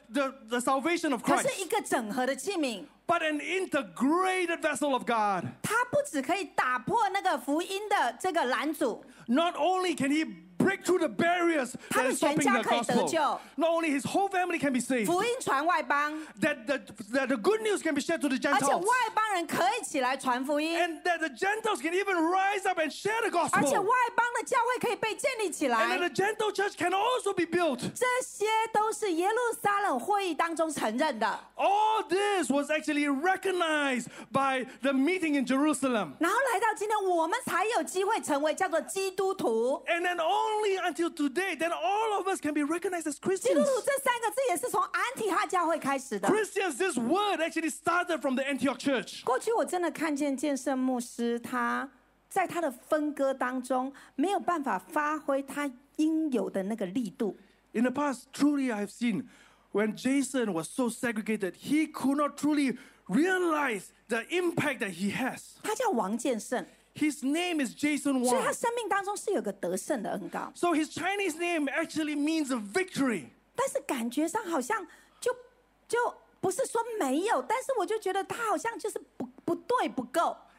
the salvation of 它是 Christ. 一个整合的器皿， But an integrated vessel of God. 它不只可以打破那个福音的这个拦阻， Not only can he break through the barriers that is stopping the 他们全家可以得救。 gospel, not only his whole family can be saved, 福音传外邦， that the good news can be shared to the 而且 Gentiles, 外邦人可以起来传福音， and that the Gentiles can even rise up and share the 而且 gospel, 外邦的教会可以被建立起 and then 来。 the Gentile church can also be built. 这些都是耶路撒冷会议当中承认的。 All this was actually recognized by the meeting in Jerusalem. 然后来到今天，我们才有机会成为叫做基督徒。 And then only until today, then all of us can be recognized as 基督 Christians. 徒这三个字也是从安提哈教会开始的。 Christians, this word actually started from the Antioch church. 过去我真的看见建圣牧师他在他的分割当中没有办法发挥他应有的那个力度。 In the past, truly I have seen when Jason was so segregated, he could not truly realize the impact that he has. 他叫王建胜， His name is Jason 所以他 Wang. 生命当中是有个得胜的恩膏， So his Chinese name actually means a victory. 但是感觉上好像就不是说没有，但是我就觉得他好像就是不对不够。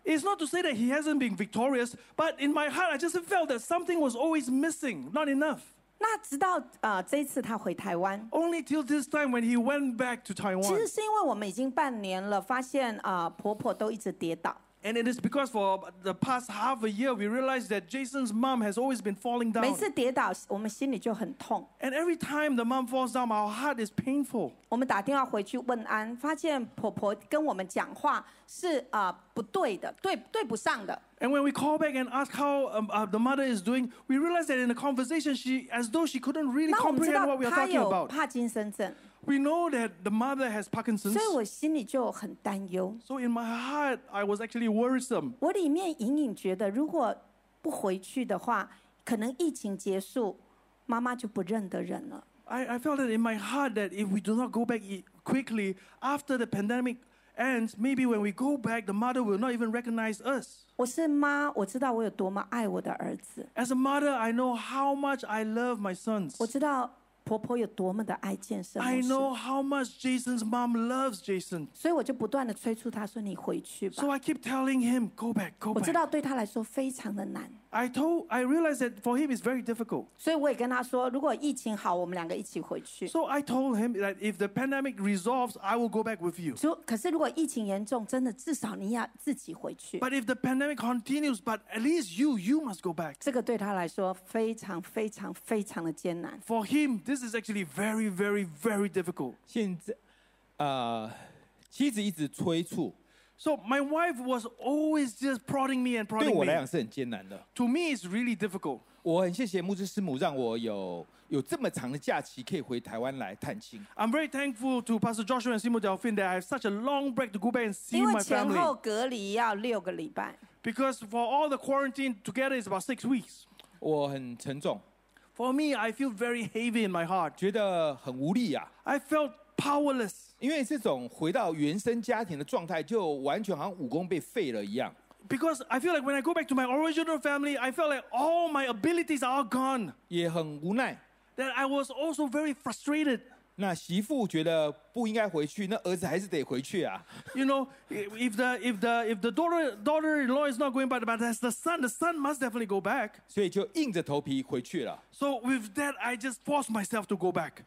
It's not to say that he hasn't been victorious, but in my heart, I just felt that something was always missing, not enough. 那直到这一次他回台湾， Only till this time when he went back to 其 Taiwan. 实是因为我们已经半年了，发现婆婆都一直跌倒。 And it is because for the past half a year, we realized that Jason's mom has always been falling 每 down. 次跌倒，我们心里就很痛。 And every time the mom falls down, our heart is painful. 我们打电话回去问安，发现婆婆跟我们讲话是不对的，对不上的。 And when we call back and ask how the mother is doing, we realize that in the conversation, as though she couldn't really 那我们知 comprehend 道 what we are 她 talking 有 about. 帕金森症， We know that the mother has Parkinson's. 所以我心里就很担忧。 So in my heart, I was actually worrisome. 我里面隐隐觉得，如果不回去的话，可能疫情结束，妈妈就不认得人了。 I felt it in my heart that if we do not go back quickly after the pandemic ends, maybe when we go back, the mother will not even recognize us. 我是妈，我知道我有多么爱我的儿子， As a mother, I know how much I love my sons. 我知道婆婆有多么的爱建设牧 I 师， know how much Jason's mom loves Jason. 所以我就不断的催促他说：“你回去吧。 So I keep telling him, go back, ”go 我知 back. 道对他来说非常的难， I realized that for him it's very difficult. 所以我也跟他说：“如果疫情好，我们两个一起回去。 So I told him that if the pandemic resolves, I will go back with you. 可是如果疫情严重，真的至少你要自己回去。 But if the pandemic continues, but at least you must go back. 这个对他来说非常非常非常的艰难。 For him, this is actually very, very, very difficult. 现在妻子一直催促， So my wife was always just prodding me and 对 prodding 我来 me. 讲是很艰难的。 To me, it's really difficult. 我很谢谢牧师师母，让我有这么长的假期可以回台湾来探亲。 I'm very thankful to Pastor Joshua and Simo Delphine that I have such a long break to go back and see 因为 my 前 family. 后隔离要6个礼拜， Because for all the quarantine together, it's about 6 weeks. 我很沉重， For me, I feel very heavy in my heart. 觉得很无力啊， I felt powerless. 因为这种回到原生家庭的状态，就完全好像武功被废了一样。 Because I feel like when I go back to my original family, I felt like all my abilities are all gone. 也很无奈。 That I was also very frustrated. 那媳妇觉得不应该回去，那儿子还是得回去啊。 You know, if the daughter-in-law is not going back, but as the son must definitely go back. 所以就硬着头皮回去了。 So with that, I just forced myself to go back.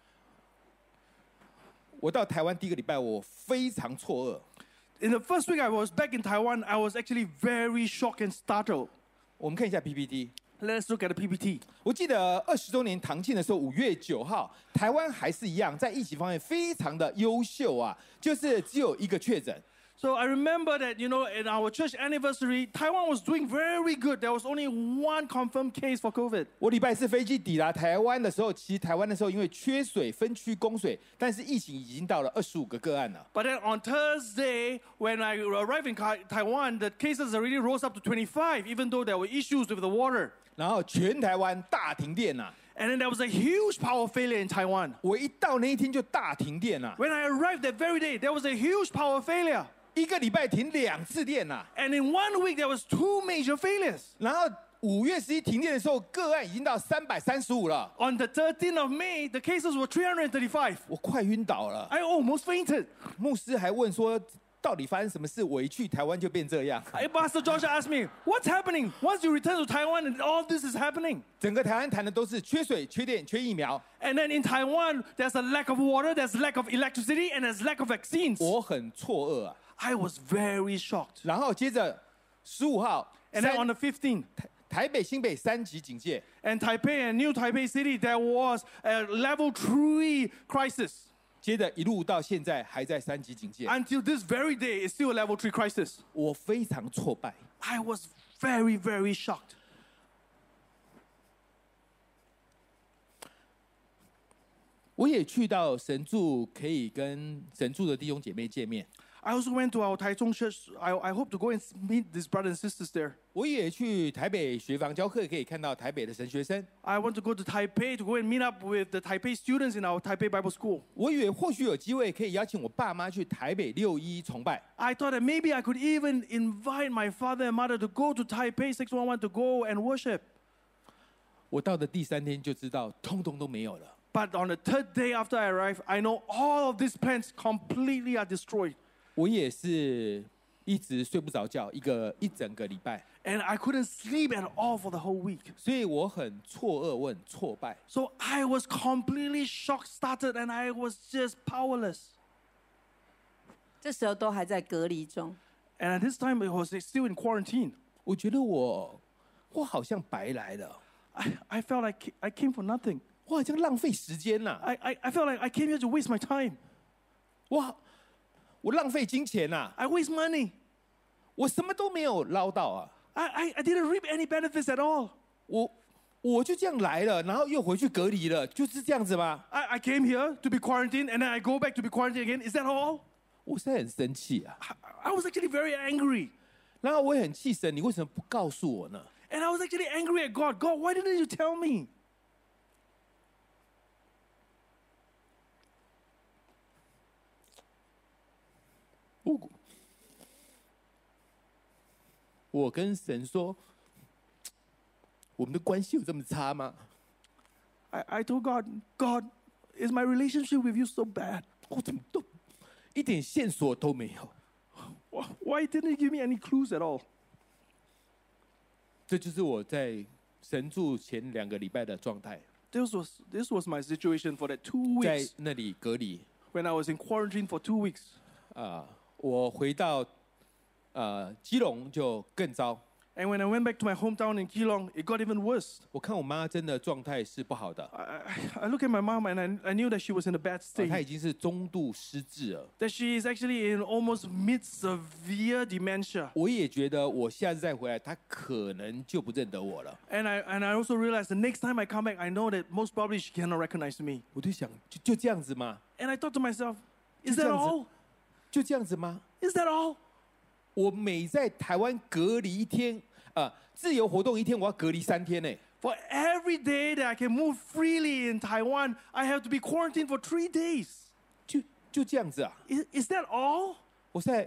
我到台湾第一个礼拜，我非常错愕。 In the first week I was back in Taiwan, I was actually very shocked and startled. 我们看一下 PPT。 Let's look at the PPT. 我记得20周年堂庆的时候，5月9号，台湾还是一样，在疫情方面非常的优秀啊，就是只有一个确诊。 So I remember that, you know, in our church anniversary, Taiwan was doing very good. There was only one confirmed case for COVID. 我礼拜4飞机抵达台湾的时候，其实台湾的时候因为缺水，分区供水，但是疫情已经到了25个个案了。 But then on Thursday, when I arrived in Taiwan, the cases already rose up to 25, even though there were issues with the water. 然后全台湾大停电呐、 And then there was a huge power failure in Taiwan. 我一到那一天就大停电呐、 When I arrived that very day, there was a huge power failure. 一个礼拜停2次电呐、 And in 1 week, there was 2 major failures. 然后5月11停电的时候，个案已经到335了， On the 13th of May, the cases were 335. 我快晕倒了。 I almost fainted. 牧师还问说，到底发生什么事？我一去台湾就变这样。 Pastor Joshua asked me, what's happening? Once you return to Taiwan and all this is happening. 整个台湾谈的都是缺水、缺电、缺疫苗。 And then in Taiwan, there's a lack of water, there's lack of electricity, and there's lack of vaccines. 我很错愕啊。 I was very shocked. 然后接着15号， And then on the 15th, 台北、新北3级警戒， and Taipei and New Taipei City, there was a level 3 crisis. 接着一路到现在还在3级警戒。 Until this very day, it's still a level 3 crisis. 我非常挫败。 I was very, very shocked. 我也去到神助，可以跟神助的弟兄姐妹见面。 I also went to our Taichung church. I hope to go and meet these brothers and sisters there. 我也去台北学房教课，可以看到台北的神学生。 I want to go to Taipei to go and meet up with the Taipei students in our Taipei Bible School. 我以为或许有机会可以邀请我爸妈去台北611崇拜。 I thought that maybe I could even invite my father and mother to go to Taipei 611 to go and worship. 我到的第3天就知道，通通都没有了。 But on the 3rd day after I arrived, I know all of these plans completely are destroyed. 我也是一直睡不着觉，一整个礼拜， And I couldn't sleep at all for the whole week. 所以我很错愕，我很挫败。 So I was completely shock-started and I was just powerless. 这时候都还在隔离中。 And at this time, it was still in quarantine. 我觉得我好像白来了， I felt like I came for nothing. 我好像浪费时间呐、 I felt like I came here to waste my time. 我浪费金钱呐、 I waste money. 我什么都没有捞到啊， I didn't reap any benefits at all. 我就这样来了，然后又回去隔离了，就是这样子吗？ I came here to be quarantined and then I go back to be quarantined again. Is that all? 我实在很生气啊， I was actually very angry. 然后我也很气神，你为什么不告诉我呢？ And I was actually angry at God. God, why didn't you tell me? 我跟神说，我们的关系有这么差吗？ I told God, God, is my relationship with you so bad? 我怎么都一点线索都没有？ Why didn't you give me any clues at all? 这就是我在神住前2个礼拜的状态， This was my situation for that 2 在 weeks 那里隔离 when I was in quarantine for 2 weeks. 我回到基隆就更糟。 And when I went back to my hometown in Keelung, it got even worse. 我看我妈真的状态是不好的， I look at my mom and I knew that she was in a bad 她 state. 已经是中度失智了。 That she is actually in almost mid-severe dementia. 我也觉得我下次再回来，她可能就不认得我了。 And I also realized the next time I come back, I know that most probably she cannot recognize me. 我就想，就这样子吗？ And I thought to myself, is 就 that 这样子 all? 就这样子吗？ Is that all? 我每在台湾隔离1天，自由活动1天，我要隔离3天呢。 For every day that I can move freely in Taiwan, I have to be quarantined for 3 days. 就这样子啊！ Is that all? 我在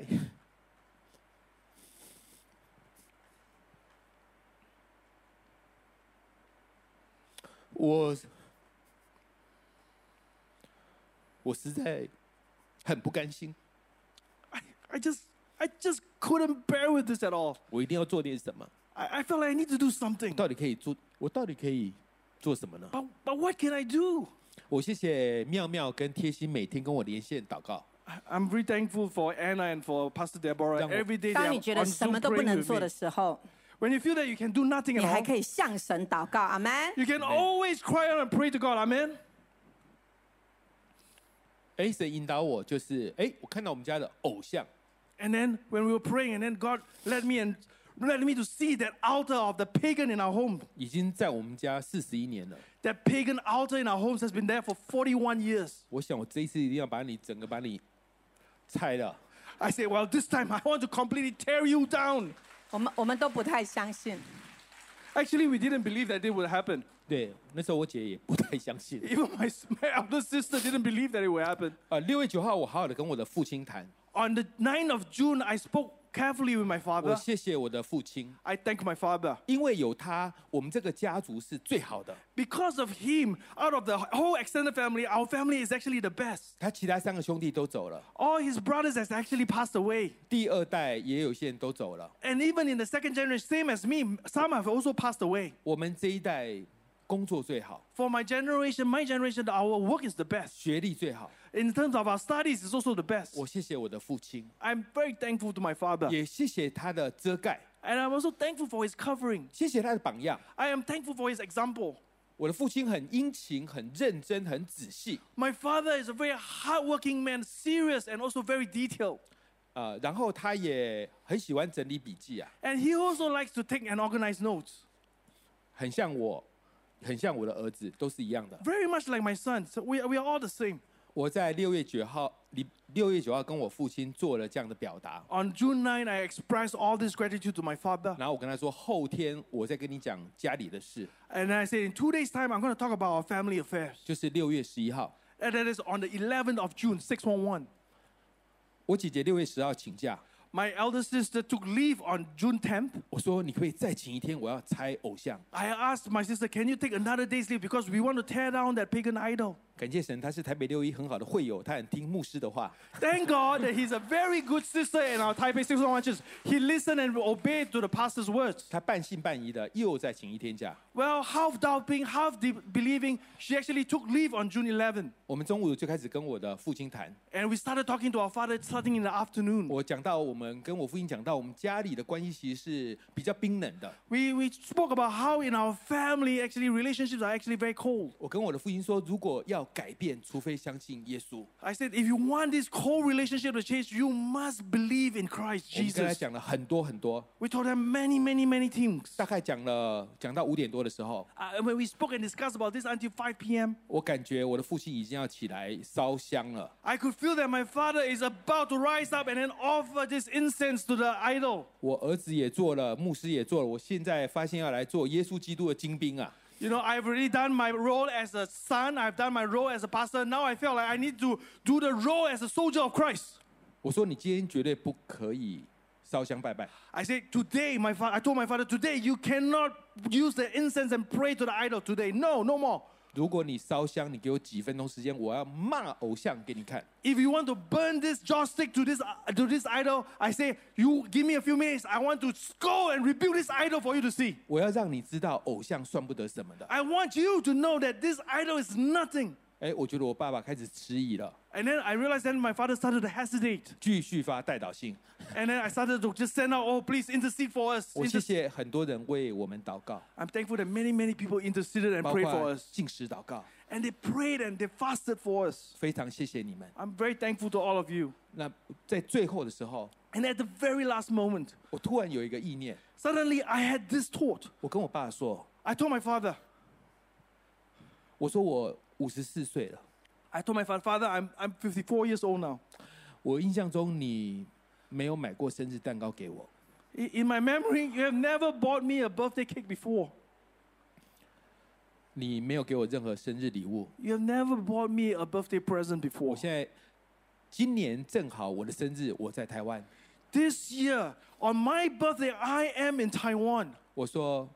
我实在很不甘心， I just couldn't bear with this at all. 我一定要做点什么。 I felt like I need to do something. 我到底可以做什么呢？ But what can I do? 我谢谢妙妙跟贴心每天跟我连线祷告， I'm very thankful for Anna and for Pastor Deborah. 让我 Every day 当 they 你 are 觉得 on 什么 Zoom 都不 praying 能 with 做的 me. 时候， When you feel that you can do nothing 你 at 还 all, 可以向神祷告，阿门。 you can always cry out and pray to God. Amen. 神引导我，就是我看到我们家的偶像， And then when we were praying, and then God led me to see that altar of the pagan in our home. 已经在我们家41年了。 That pagan altar in our homes has been there for 41 years. 我想我这一次一定要把你拆了。 I said, well, this time I want to completely tear you down. 我们都不太相信， Actually, we didn't believe that it would happen. 对，那时候我姐也不太相信。 Even my elder sister didn't believe that it would happen. 6月9号，我好好的跟我的父亲谈， On the 9th of June, I spoke carefully with my 我 father. 谢谢我的父亲， I thank my father. 因为有他，我们这个家族是最好的。 Because of him, out of the whole extended family, our family is actually the best. 他其他3个兄弟都走了， All his brothers has actually passed away. 第2代也有些人都走了。 And even in the second generation, same as me, some have also passed away. 我们这一代工作最好， For my generation, our work is the best. 学历最好。 In terms of our studies, it's also the best. 我谢谢我的父亲， I'm very thankful to my father. 也谢谢他的遮盖， And I'm also thankful for his covering. 谢谢他的榜样。 I am thankful for his example. 我的父亲很殷勤、很认真、很仔细， My father is a very hardworking man, serious and also very detailed. 然后他也很喜欢整理笔记啊， And he also likes to take and organize notes. 很像我的儿子，都是一样的。 Very much like my son. So we are all the same. 我在6月9号跟我父亲做了这样的表达， On June 9, I expressed all this gratitude to my father. 然后我跟他说，后天我再跟你讲家里的事， And I said, in 2 days' time, I'm going to talk about our family affairs. 就是6月11号。 And that is on the 11th of June, 611. 我姐姐6月10号请假， My elder sister took leave on June 10th. 我说你可不可以再请1天，我要拆偶像。 I asked my sister, can you take another day's leave because we want to tear down that pagan idol. 感谢神，他是台北6一很好的会友，他很听牧师的话。 Thank God that he's a very good sister in our Taipei 611 church. He listened and obeyed to the pastor's words. 他半信半疑的又再请1天假。 Well, half doubting, half believing, she actually took leave on June 11. 我们中午就开始跟我的父亲谈， And we started talking to our father starting in the afternoon. 我讲到我们跟我父亲讲到我们家里的关系其实是比较冰冷的。 We spoke about how in our family actually relationships are actually very cold. 我跟我的父亲说，如果要改变，除非相信耶稣。 I said, if you want this cold relationship to change, you must believe in Christ 我们跟他 Jesus. 讲了很多很多， We told them many things. 大概讲到5点多的时候， When we spoke and discussed about this until 5 p.m., 我感觉我的父亲已经要起来烧香了。 I could feel that my father is about to rise up and then offer this incense to the idol. 我儿子也做了，牧师也做了，我现在发现要来做耶稣基督的精兵啊！ You know, I've already done my role as a son. I've done my role as a pastor. Now I feel like I need to do the role as a soldier of Christ. 我说你今天绝对不可以烧香拜拜。 I said, today, I told my father, today you cannot use the incense and pray to the idol today. No more. 如果你烧香，你给我几分钟时间，我要骂偶像给你看。 If you want to burn this joss stick to this idol, I say, you give me a few minutes. I want to go and rebuild this idol for you to see. 我要让你知道偶像算不得什么的。 I want you to know that this idol is nothing. 哎，我觉得我爸爸开始迟疑了， And then I realized then my father started to hesitate. 继续发代祷信。 And then I started to just send out, oh, please intercede for us. 我谢谢很多人为我们祷告， I'm thankful that many people interceded and 包 prayed for 括 us. 禁食祷告， And they prayed and they fasted for us. 非常谢谢你们。 I'm very thankful to all of you. 那在最后的时候， And at the very last moment, 我突然有一个意念， suddenly I had this thought. 我跟我爸说， I told my father, 我说我54岁了， I told my father, I'm 54 years old now. 我印象中你没有买过生日蛋糕给我， In my memory, you have never bought me a birthday cake before. 你没有给我任何生日礼物。 You have never bought me a birthday present 我 before. 现在今年正好我的生日，我在台湾。 This year, on my birthday, I am in Taiwan. 我说，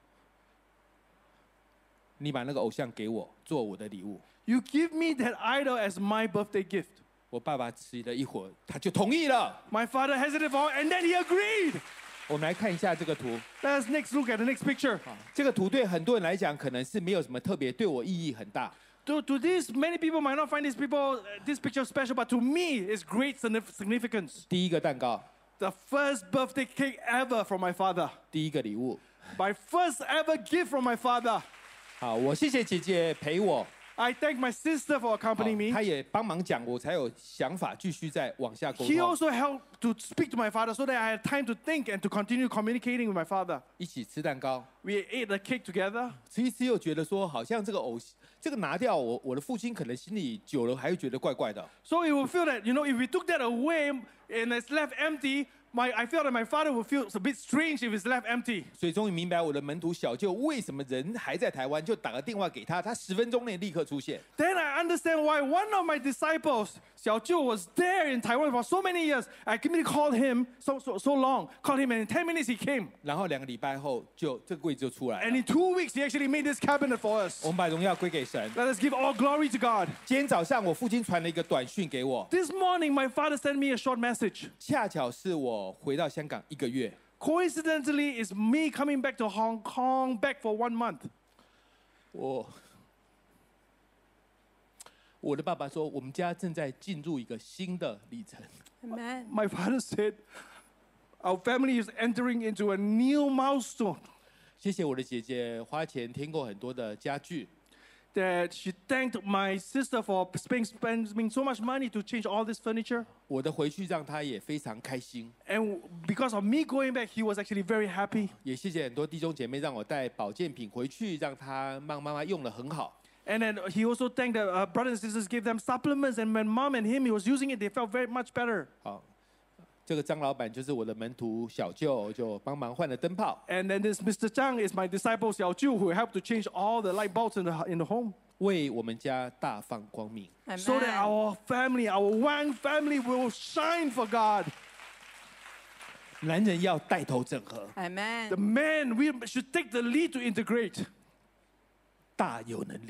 你把那个偶像给我做我的礼物。 You give me that idol as my birthday gift. 我爸爸迟疑了一会儿，他就同意了。 My father hesitated for, and then he agreed. 我们来看一下这个图。 Let's next look at the next picture. 这个图对很多人来讲可能是没有什么特别，对我意义很大。 To this, many people might not find this picture special, but to me, it's great significance. 第一个蛋糕， The first birthday cake ever from my father. 第一个礼物。 My first ever gift from my father. 好，我谢谢姐姐陪我， I thank my sister for 好 accompanying me. 她也帮忙讲，我才有想法继续再往下沟 He 通， also helped to speak to my father so that I had time to think and to continue communicating with my father. 一起吃蛋糕。 We ate the cake together. 吃一吃又觉得说，好像这个拿掉，我的父亲可能心里久了还会觉得怪怪的。 So it will feel that, if we took that away and it's left empty, I felt that my father would feel a bit strange if it's left empty. 所以终于明白我的门徒小舅为什么人还在台湾，就打个电话给他，他10分钟内立刻出现。 Then I understand why one of my disciples, Xiao Zhu, was there in Taiwan for so many years. I immediately called him so long, called him, and in 10 minutes he came. 然后2个礼拜后，这个柜子就出来 And 了。 in 2 weeks, he actually made this cabinet for us. 我们把荣耀归给神。 Let us give all glory to God. 今天早上我父亲传了一个短讯给我， This morning, my father sent me a short message. 恰巧是我回到香港1个月。 Coincidentally, it's me coming back to Hong Kong, back for 1 month. 我的爸爸说，我们家正在进入一个新的里程。 Amen. My father said, our family is entering into a new milestone. 谢谢我的姐姐花钱添购很多的家具， That she thanked my sister for spending so much money to change all this furniture. 我的回去让她也非常开心。 And because of me going back, he was actually very happy. 也谢谢很多弟兄姐妹让我带保健品回去，让她让妈妈用得很好。 And then he also thanked the brothers and sisters, gave them supplements. And when mom and him, he was using it, they felt very much better. 好，这个张老板就是我的门徒小舅，就帮忙换了灯泡， And then this Mr. Zhang is my disciple Xiao Zhu, who helped to change all the light bulbs in the home. 为我们家大放光明。 So that Amen. our family, our Wang family will shine for God. 男人要带头整合， The Amen. men, we should take the lead to integrate. 大有能力。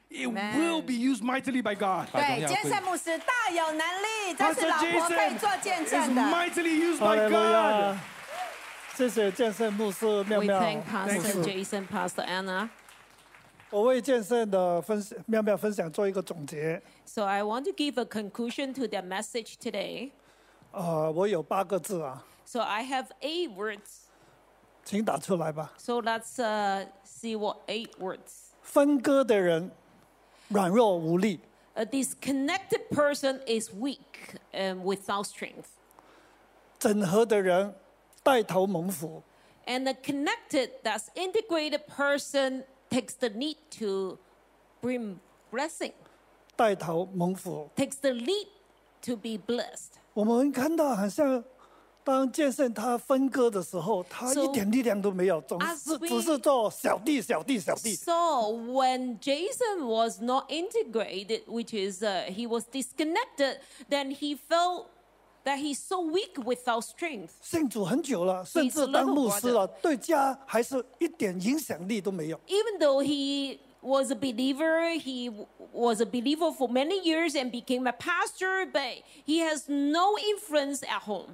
it Amen. will be used mightily by God. 对，坚胜牧师大有能力，这是 Pastor 老婆可以 Jason 做见 is 证的。 mightily used 哈 by 利路 God. 亚！谢谢建胜牧师妙 We 妙 thank 牧 Pastor 师。 Jason, Pastor Anna. 我为建胜的妙妙分享做一个总结。 So I want to give a conclusion to their message today. 我有8个字啊， So I have 8 words. 请打出来吧。 So let's see what 8 words. 分割的人软弱无力， A disconnected person is weak and without strength. 整合的人带头猛虎， And the connected, that's integrated person takes the lead to bring blessing, 带头猛虎。 takes the lead to be blessed. 我们看到好像当建胜他分割的时候，他 So, 一点力量都没有，总 as 是 we- 只是做小弟小弟小弟。 So when Jason was not integrated, which is he was disconnected, then he felt that he's so weak without strength. 信主很久了，甚至当牧师了，对家还是一点影响力都没有。 Even though he was a believer, was a believer for many years and became a pastor, but he has no influence at home.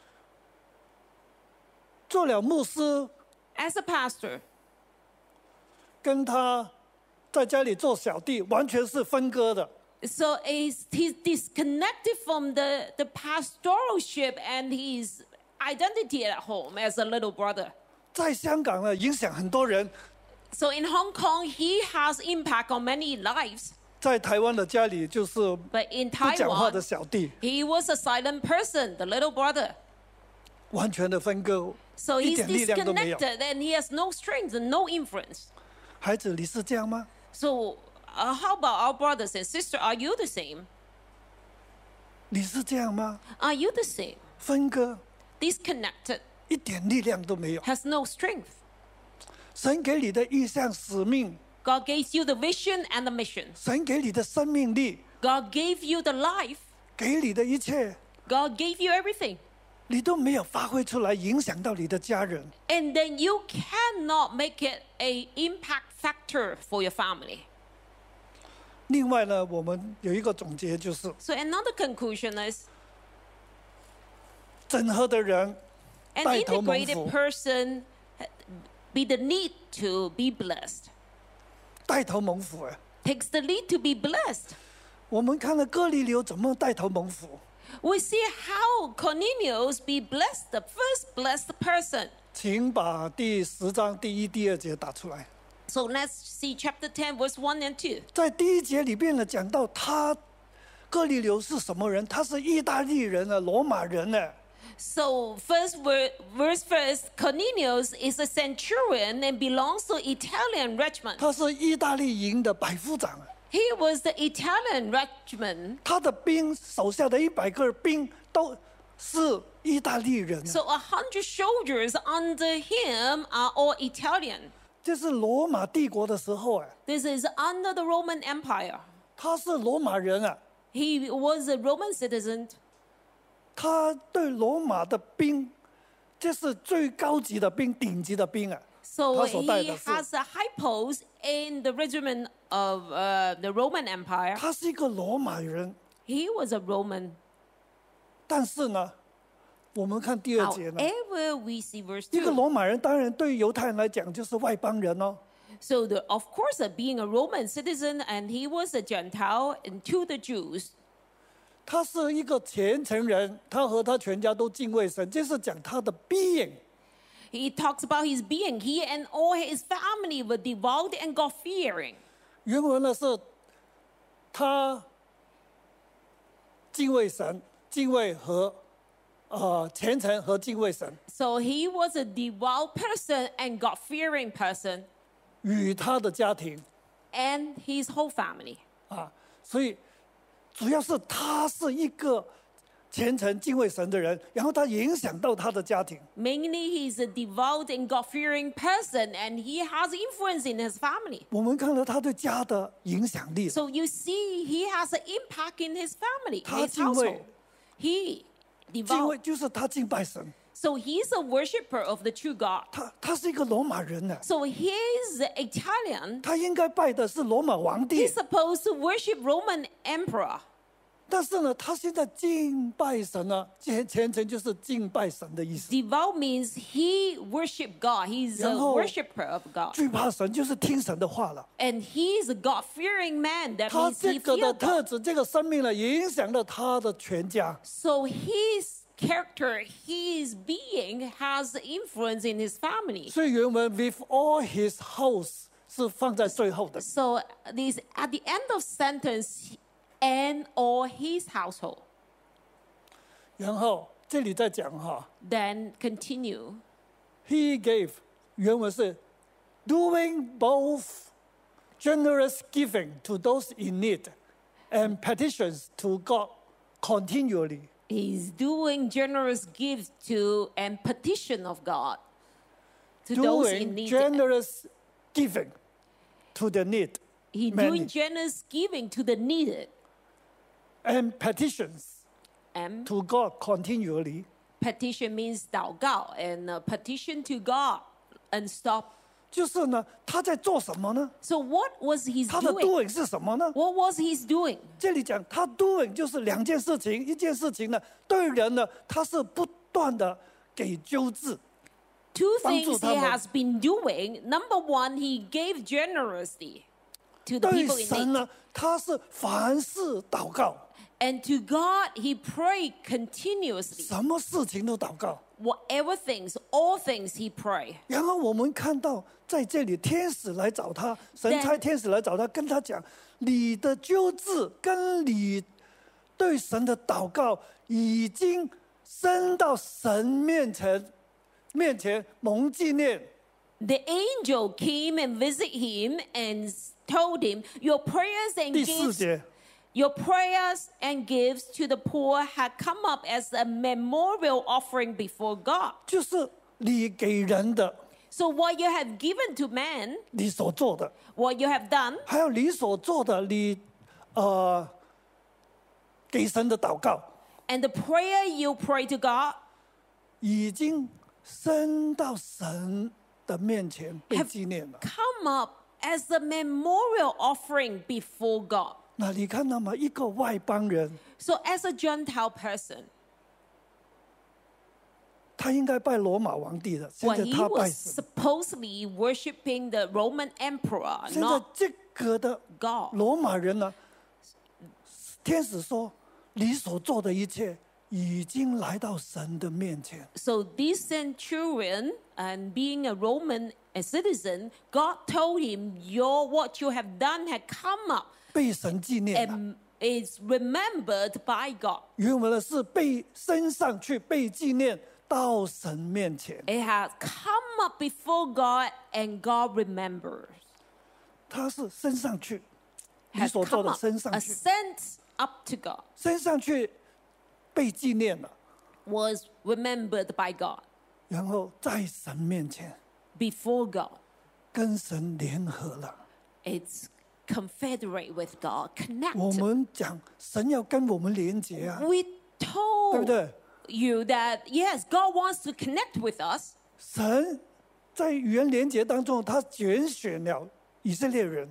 做了牧师， As a pastor, 跟他在家里做小弟，完全是分割的。 so he's disconnected from the pastoralship and his identity at home as a little brother. 在香港呢，影响很多人； So in Hong Kong, he has impact on many lives. 在台湾的家里，就是 But in 不讲话的 Taiwan, 小弟， he was a silent person, the little brother. 完全的分割， So 一 he's 点力量都没有。 disconnected and he has no strength and no influence. 孩子，你是这样吗？ So how about our brothers and sisters? Are you the same? 你是这样吗？ Are you the same? 分割， Disconnected, 一点力量都没有。 has no strength. 神给你的意向、使命， God gave you the vision and the mission. 神给你的生命力， God gave you the life. 给你的一切， God gave you everything. 你都没有发挥出来，影响到你的家人。 And then you cannot make it an impact factor for your family. 另外呢，我们有一个总结，就是 So another conclusion is 整合的人 an 带头猛 integrated 虎， person be the need to be blessed. 带头猛虎哎。 Takes the lead to be blessed. 我们看了哥尼流怎么带头猛虎， We see how Cornelius be blessed, the first blessed person. 请把第10章第1、第2节打出来。 So let's see chapter 10, verse 1 and 2. 在第1节里面呢，讲到哥尼流是什么人？他是意大利人啊，罗马人呢。 So verse first, Cornelius is a centurion and belongs to Italian regiment. 他是意大利营的百夫长啊， He was the Italian regiment. 他的兵手下的100个兵都是意大利人啊， So 100 soldiers under him are all Italian. 这是罗马帝国的时候啊， This is under the Roman Empire. 他是罗马人啊， He was a Roman citizen. 他对罗马的兵，这是最高级的兵、顶级的兵啊。 So 他所带 he 的是， has a high post in the regiment of the Roman Empire. 他是一个罗马人， He was a Roman. 但是呢，我们看第2节呢， However, we see verse 一个 2. 罗马人当然对犹太人来讲就是外邦人哦。 So of course, being a Roman citizen, and he was a Gentile, and to the Jews. 他是一个虔诚人，他和他全家都敬畏神，这是讲他的 being。 He talks about his being. He and all his family were devout and God-fearing. 原文呢是，他敬畏神，敬畏和虔诚和敬畏神， So he was a devout person and God-fearing person, 与他的家庭 and his whole family. 啊，所以主要是他是一个虔诚敬畏神的人，然后他影响到他的家庭。 Mainly, he's a devout and God-fearing person, and he has influence in his family. 我们看到他对家的影响力， So you see, he has an impact in his family, 他 his 敬畏。 household. He 敬 devout. 畏就是他敬拜神， So he's a worshiper of the true God. 他是一个罗马人呢， So he's Italian. 他应该拜的是罗马皇帝 He's，supposed to worship Roman emperor. 但是呢，他现在敬拜神呢，虔诚就是敬拜神的意思。 Devout means he worship God. He's a 然后- worshiper of God. 惧怕神就是听神的话了。 And he's a God-fearing man. That 他 means 这 he 个的 fears 特 God. 质，这个生命呢，影响了他的全家。 So his character, his being has influence in his family. 所以原文 with all his house 是放在最后的。 So this at the end of sentence, and all his household. 然后这里再讲哈 Then continue. ，he gave 原文是 doing both generous giving to those in need and petitions to God continually。 He's doing generous gifts to and petition of God to those in doing need. generous giving to the need He many. doing generous giving to the needed. and petitions And to God continually。 petition means 祷告 and petition to God and stop. 就是呢，他在做什么呢？ So what was he 他的 doing? doing 是什么呢？ What was he doing? 这里讲他 doing 就是两件事情，一件事情呢，对人呢，他是不断的给纠治， Two 帮助 things 他 he 们。 has been doing. Number one, he gave generously to the 对 people in 神 need. 呢，他是凡事祷告， And to God, he prayed continuously. 什么事情都祷告。 Whatever things, all things he prayed. 然后我们看到在这里，天使来找他，神 Then- 差天使来找他，跟他讲，你的纠治跟你对神的祷告，已经升到神面前蒙纪念。 The angel came and visited him and told him, Your prayers and 第四 gifts, 节， your prayers and gifts to the poor had come up as a memorial offering before God. 就是你给人的， So what you have given to man, 你所做的， what you have done, 还有你所做的，你给神的祷告， and the prayer you pray to God 已经升到神的面前被纪念了。 come up as a memorial offering before God. 那你看到吗？一个外邦人， So as a Gentile person, 他应该拜罗马皇帝的，现 well, 在 he 他拜 was 神。 supposedly worshiping the Roman emperor, 现在 not 这个的 God. 罗马人呢，天使说：“你所做的一切已经来到神的面前。 So this centurion, and being a Roman citizen, God told him, what you have done had come up 被神纪念了。 and is remembered by God. 原文的是被升上去，被纪念到神面前。 It has come up before God and God remembers. 他是升上去，你 Has 所做 come 的 up, 升上去， ascends up to God, 升上去被纪念了， was remembered by God, 然后在神面前 before God. 跟神联合了。 It's confederate with God, 我 connect. 们讲神要跟我们连结啊， We 对不 told 对？ you that, yes, God wants to connect with us. 神在语言连结当中，他拣选了以色列人，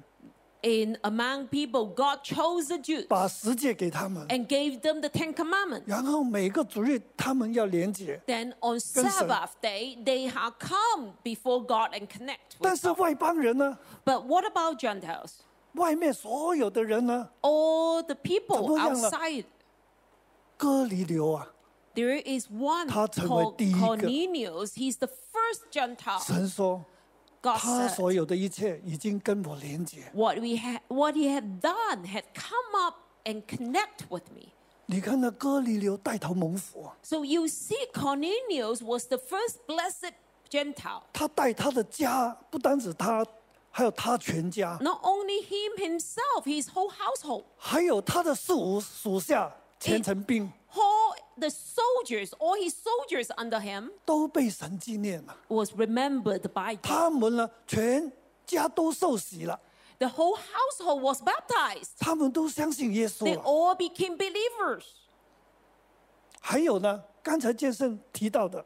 In among people, God chose the Jews 把十诫给他们， and gave them the Ten Commandments. 然后每个主日他们要连结。 Then on 神。 Sabbath day, they have come before God and connect 但 with 是 God. 外邦人呢？ But what about Gentiles? 外面所有的人呢？ All the people 怎么样了？ outside. 哥尼流啊， There is one 他成为 called 第一个。 Cornelius. He's the first Gentile. 神说 God 他 said, 所有的一切已经跟我连结。 what he had done had come up and connect with me. 你看那哥尼流带头蒙福啊， So you see, Cornelius was the first blessed Gentile. 他带他的家，不单止他，还有他全家， Not only him himself, his whole household, 还有他的属下虔诚兵， all the soldiers, all his soldiers under him 都被神纪念了。 was remembered by God. 他们呢，全家都受洗了， The whole household was baptized. 他们都相信耶稣 They 了。 all became believers. 还有呢，刚才建胜提到的，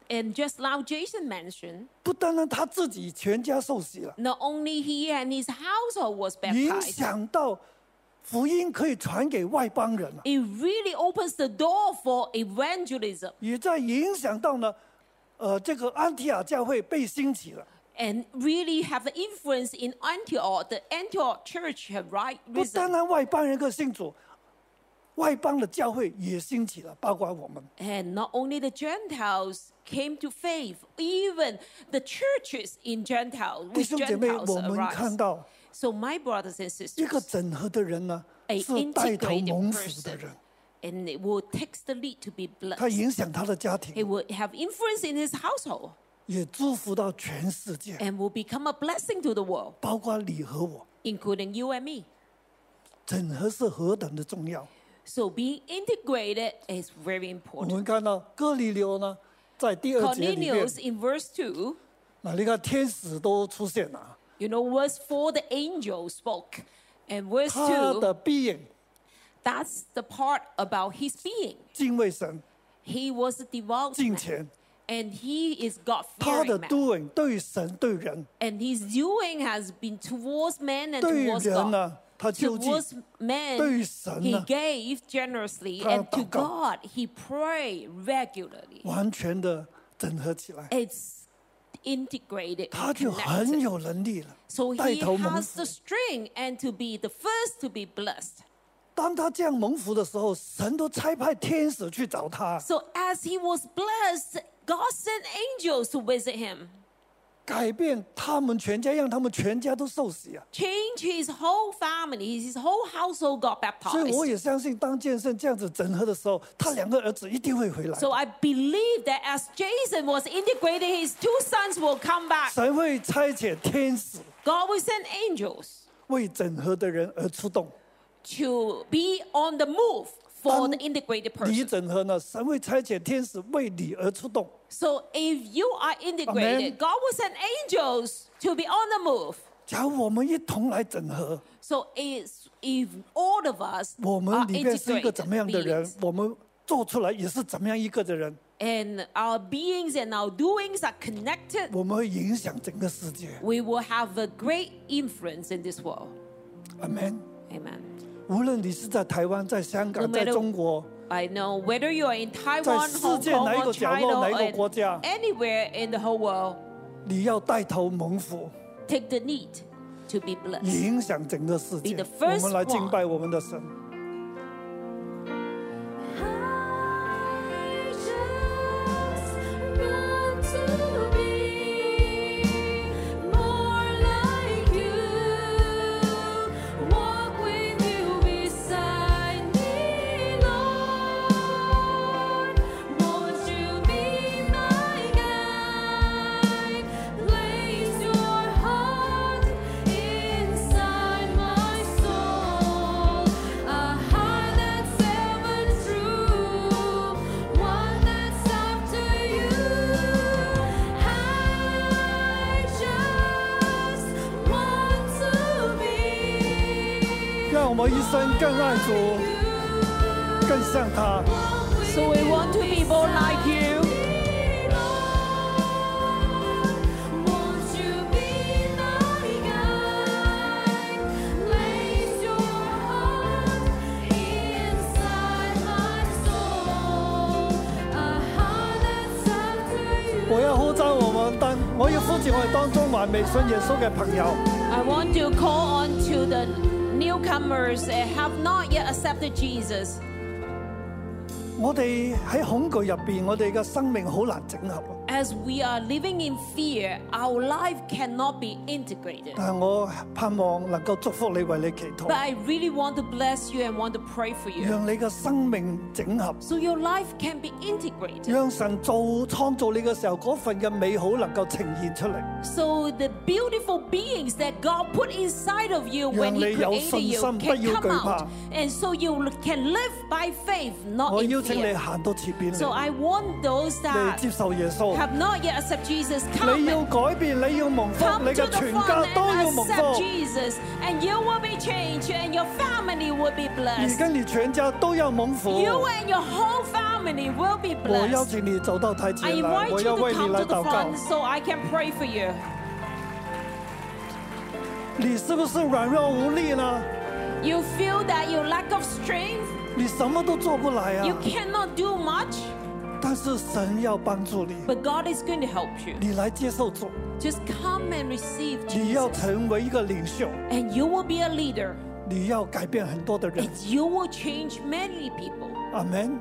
And just now Jason mentioned, 不单单他自己全家受洗了， not only he and his household was 影 baptized, 响到福音可以传给外邦人了， it really opens the door for evangelism 也在影响到呢，这个安提亚教会被兴起了。 and really have the influence in Antioch. The Antioch church have 不单 risen. 单外邦人个信主，外邦的教会也兴起了，包括我们。 And not only the Gentiles came to faith, even the churches in Gentiles, 弟 with 兄姐妹， Gentiles 我们看 arise. 到 So my brothers and 一个 sisters, 整合的人呢， a 是带头 integrated 蒙福的 person, 人， and it will take the lead to be 他 blessed. 影响他的家 It 庭， will have influence in his household 也祝福到全世界， and will become a blessing to the world, 包括你和我。 including you and me. 整合是何等的重要！ So being integrated is very 我 important. 们看到哥尼流呢，在第2节里面， Cornelius in verse 2, 那你看天使都出现了， you know, verse 4, the angel spoke. And verse 他 2, 的必应 that's the part about his being. 敬畏神、 He was a devout 敬 man, 虔， and he is 他的 God-fearing man. doing 对神对人 And his doing has been towards man and 对 towards 人 God. 呢，他救济； Towards man, 对神 he 呢， gave generously, 他 and to 祷告。 God, he prayed regularly. 完全的整合起来， It's integrated 他 and 就很 connected. 有能力了， So 带 he 头蒙 has 福 the。strength and to be the first to be blessed. 当他这样蒙福的时候，神都差派天使去找他， So as he was blessed, God sent angels to visit him, 改变他们全家，让他们全家都受洗啊！ change his whole family, his whole household got 所以我 baptized. 也相信，当建圣这样子整合的时候，他2个儿子一定会回来。 So I believe that as Jason was integrated, his 2 sons will come back. 神会差遣天使 God will send angels 为整合的人而出动。 to be on the move for the integrated 你 person. 整合呢，神会差遣天使为你而出动。 So if you are integrated, Amen. God will send angels to be on the move. 假如我们一同来整合， So if all of us 我 are 们里面是一个 integrated 怎么样的人 beings,， 我们做出来也是怎么样一个的人， and our beings and our doings are connected, 我们会影响整个世界。 we will have a great influence in this world. 阿门。 Amen. 无论你是在台湾、在香 No 港、在 matter- 中国， I know whether you are in Taiwan, 在世 Hong 界 Kong, 哪一 or 个角落、 China, 哪一个 or 国家， anywhere in the whole world, 你要带头蒙福， take the lead to be blessed. 影响整个世界 Be the。 我 first 们来敬 one. 拜我们的神。 I just want to be more like you, walk with you beside me, Lord. Won't you be my guide? Place your heart inside my soul, a heart that's ever true, one that's after you. I just want to be 让我们一生更爱主， you. 更像他。 So we want to be more like you. Won't you be my guide? Place your heart inside my soul, a heart that's after 我 you. 要呼召我要呼召我哋當中還未信耶穌嘅朋友， I want to call on to the newcomers that have not yet accepted Jesus. 我哋喺恐懼入邊，我哋嘅生命好難整合。 As we are living in fear, our life cannot be integrated. 但係我盼望能夠祝福你，為你祈 But 禱， I really want to bless you and want to pray for you. 讓你嘅生命整合， So your life can be integrated. 讓神創造你嘅時候嗰份嘅美好能夠呈現出嚟， So the beautiful beings that God put inside of you 讓 when 你 He 有 created 信 you 心，不 can 要 come 懼怕 out. And so you can live by faith, 我 not in 邀請你 fear. 行到前邊 So 嚟， I want those 你 that 接受耶穌， have not yet accepted Jesus, come 你要 and 改變，你要蒙福， come 你 to 嘅 the 全 front 家都 and 要蒙 accept 福， Jesus, and you will be changed, and your family will be 你 blessed. 跟你全家都要蒙福。 You and your whole family will be 我邀 blessed. 請你走到台 I 前來， invite 我 you 要 to 為你 come 來 to the 禱告。 front so I can pray for you. 你是不是軟弱無力呢？ You feel that you lack of strength, 你什麼都做不來 you 啊！ cannot do much, 但是神要幫助你， but God is going to help you. 你來接受主， Just come and receive 你要 Jesus, 成為一個領袖， and you will be a leader, 你要改變很多的人 and。you will change many people. 阿門。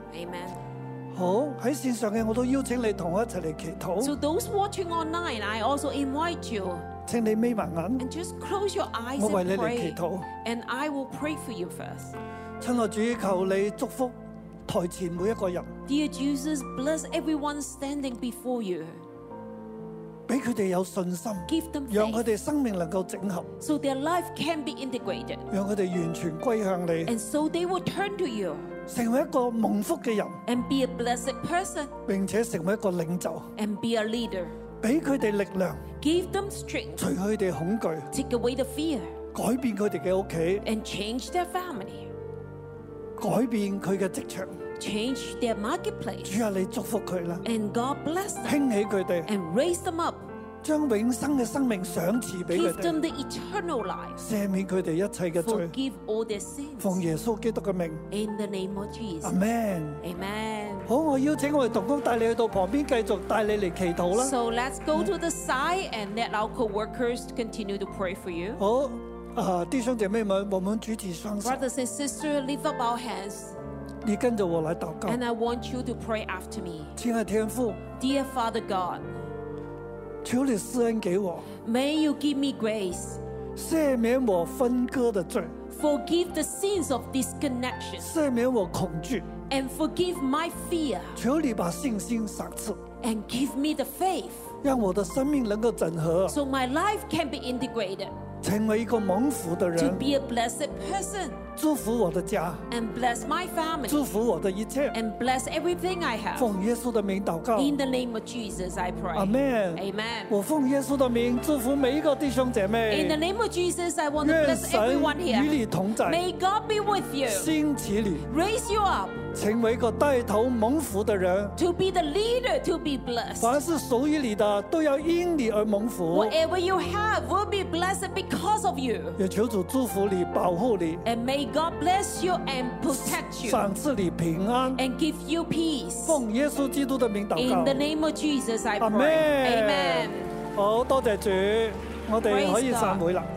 Amen. 好，喺線上嘅我都邀請你同我一齊嚟祈 So 禱。 those watching online, I also invite you 請你眯埋眼， and just close your eyes 我為 and 你嚟祈 pray. 禱。 And I will pray for you first. 親愛主，求你祝福台前每一個人， Dear Jesus, bless everyone standing before you. 俾佢哋有信心， Give them 讓佢 faith 哋生命能夠整合， so their life can be integrated. 讓佢哋完全歸向你， And so they will turn to you 成為一個蒙福嘅人， and be a blessed person 並且成為一個領袖， and be a leader. 俾佢哋力量， Give them strength, 除佢哋恐懼， take away the fear, 改變佢哋嘅屋企， and change their family, 改變佢嘅職場。 change their marketplace. 主啊，你祝福佢啦， And God bless them 興起佢哋， and raise them up. 將永生嘅生命賞賜俾佢 Give them 哋， the eternal life. 赦免佢哋一切嘅罪。 Forgive all their sins. 奉耶穌基督嘅名， In the name of 阿 Jesus. 門。 Amen. 好，我邀請我哋同工帶你去到旁邊，繼續帶你嚟祈禱啦。 So let's go to the side and let our co-workers continue to pray for you. 好，弟兄姐妹們，我們舉起雙手， Brothers and sisters, lift up our hands. 你跟着我來禱告。 And I want you to pray after me. 親愛的天父， Dear Father God, 求你施恩給我， may you give me grace. 赦免我分割的罪， Forgive the sins of disconnection 赦免我恐懼。 and forgive my fear 求你把信心賞賜， and give me the faith 讓我的生命能夠整合， so my life can be integrated 成為一個蒙福的 to 人， be a blessed person 祝福我的家， and bless my family 祝福我的一切。 and bless everything I have. 奉耶穌的名禱告， In the name of Jesus, I pray. 阿門。 Amen. 我奉耶穌的名祝福每一個弟兄姐 In the 妹， name of Jesus, I want to 願 bless 神 everyone 與 here. 你同在， May God be with you, 興起你， raise you up 成為一個帶頭蒙福的人。 to be the leader, to be blessed. 凡是屬於你的，都要因你而蒙福。 Whatever you have will be blessed because of you. 也求主祝福你，保護你， And may God bless you and protect you 賞賜你平安。 and give you peace. 奉耶穌基督的名禱 In 告 the，name of Jesus, I 阿 pray. 門。 Amen. 好多謝主，我哋可以散會啦。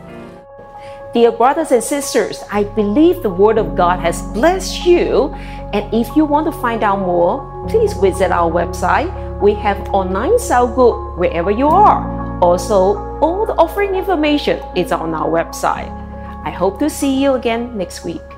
Dear brothers and sisters, I believe the Word of God has blessed you. And if you want to find out more, please visit our website. We have online cell group wherever you are. Also, all the offering information is on our website. I hope to see you again next week.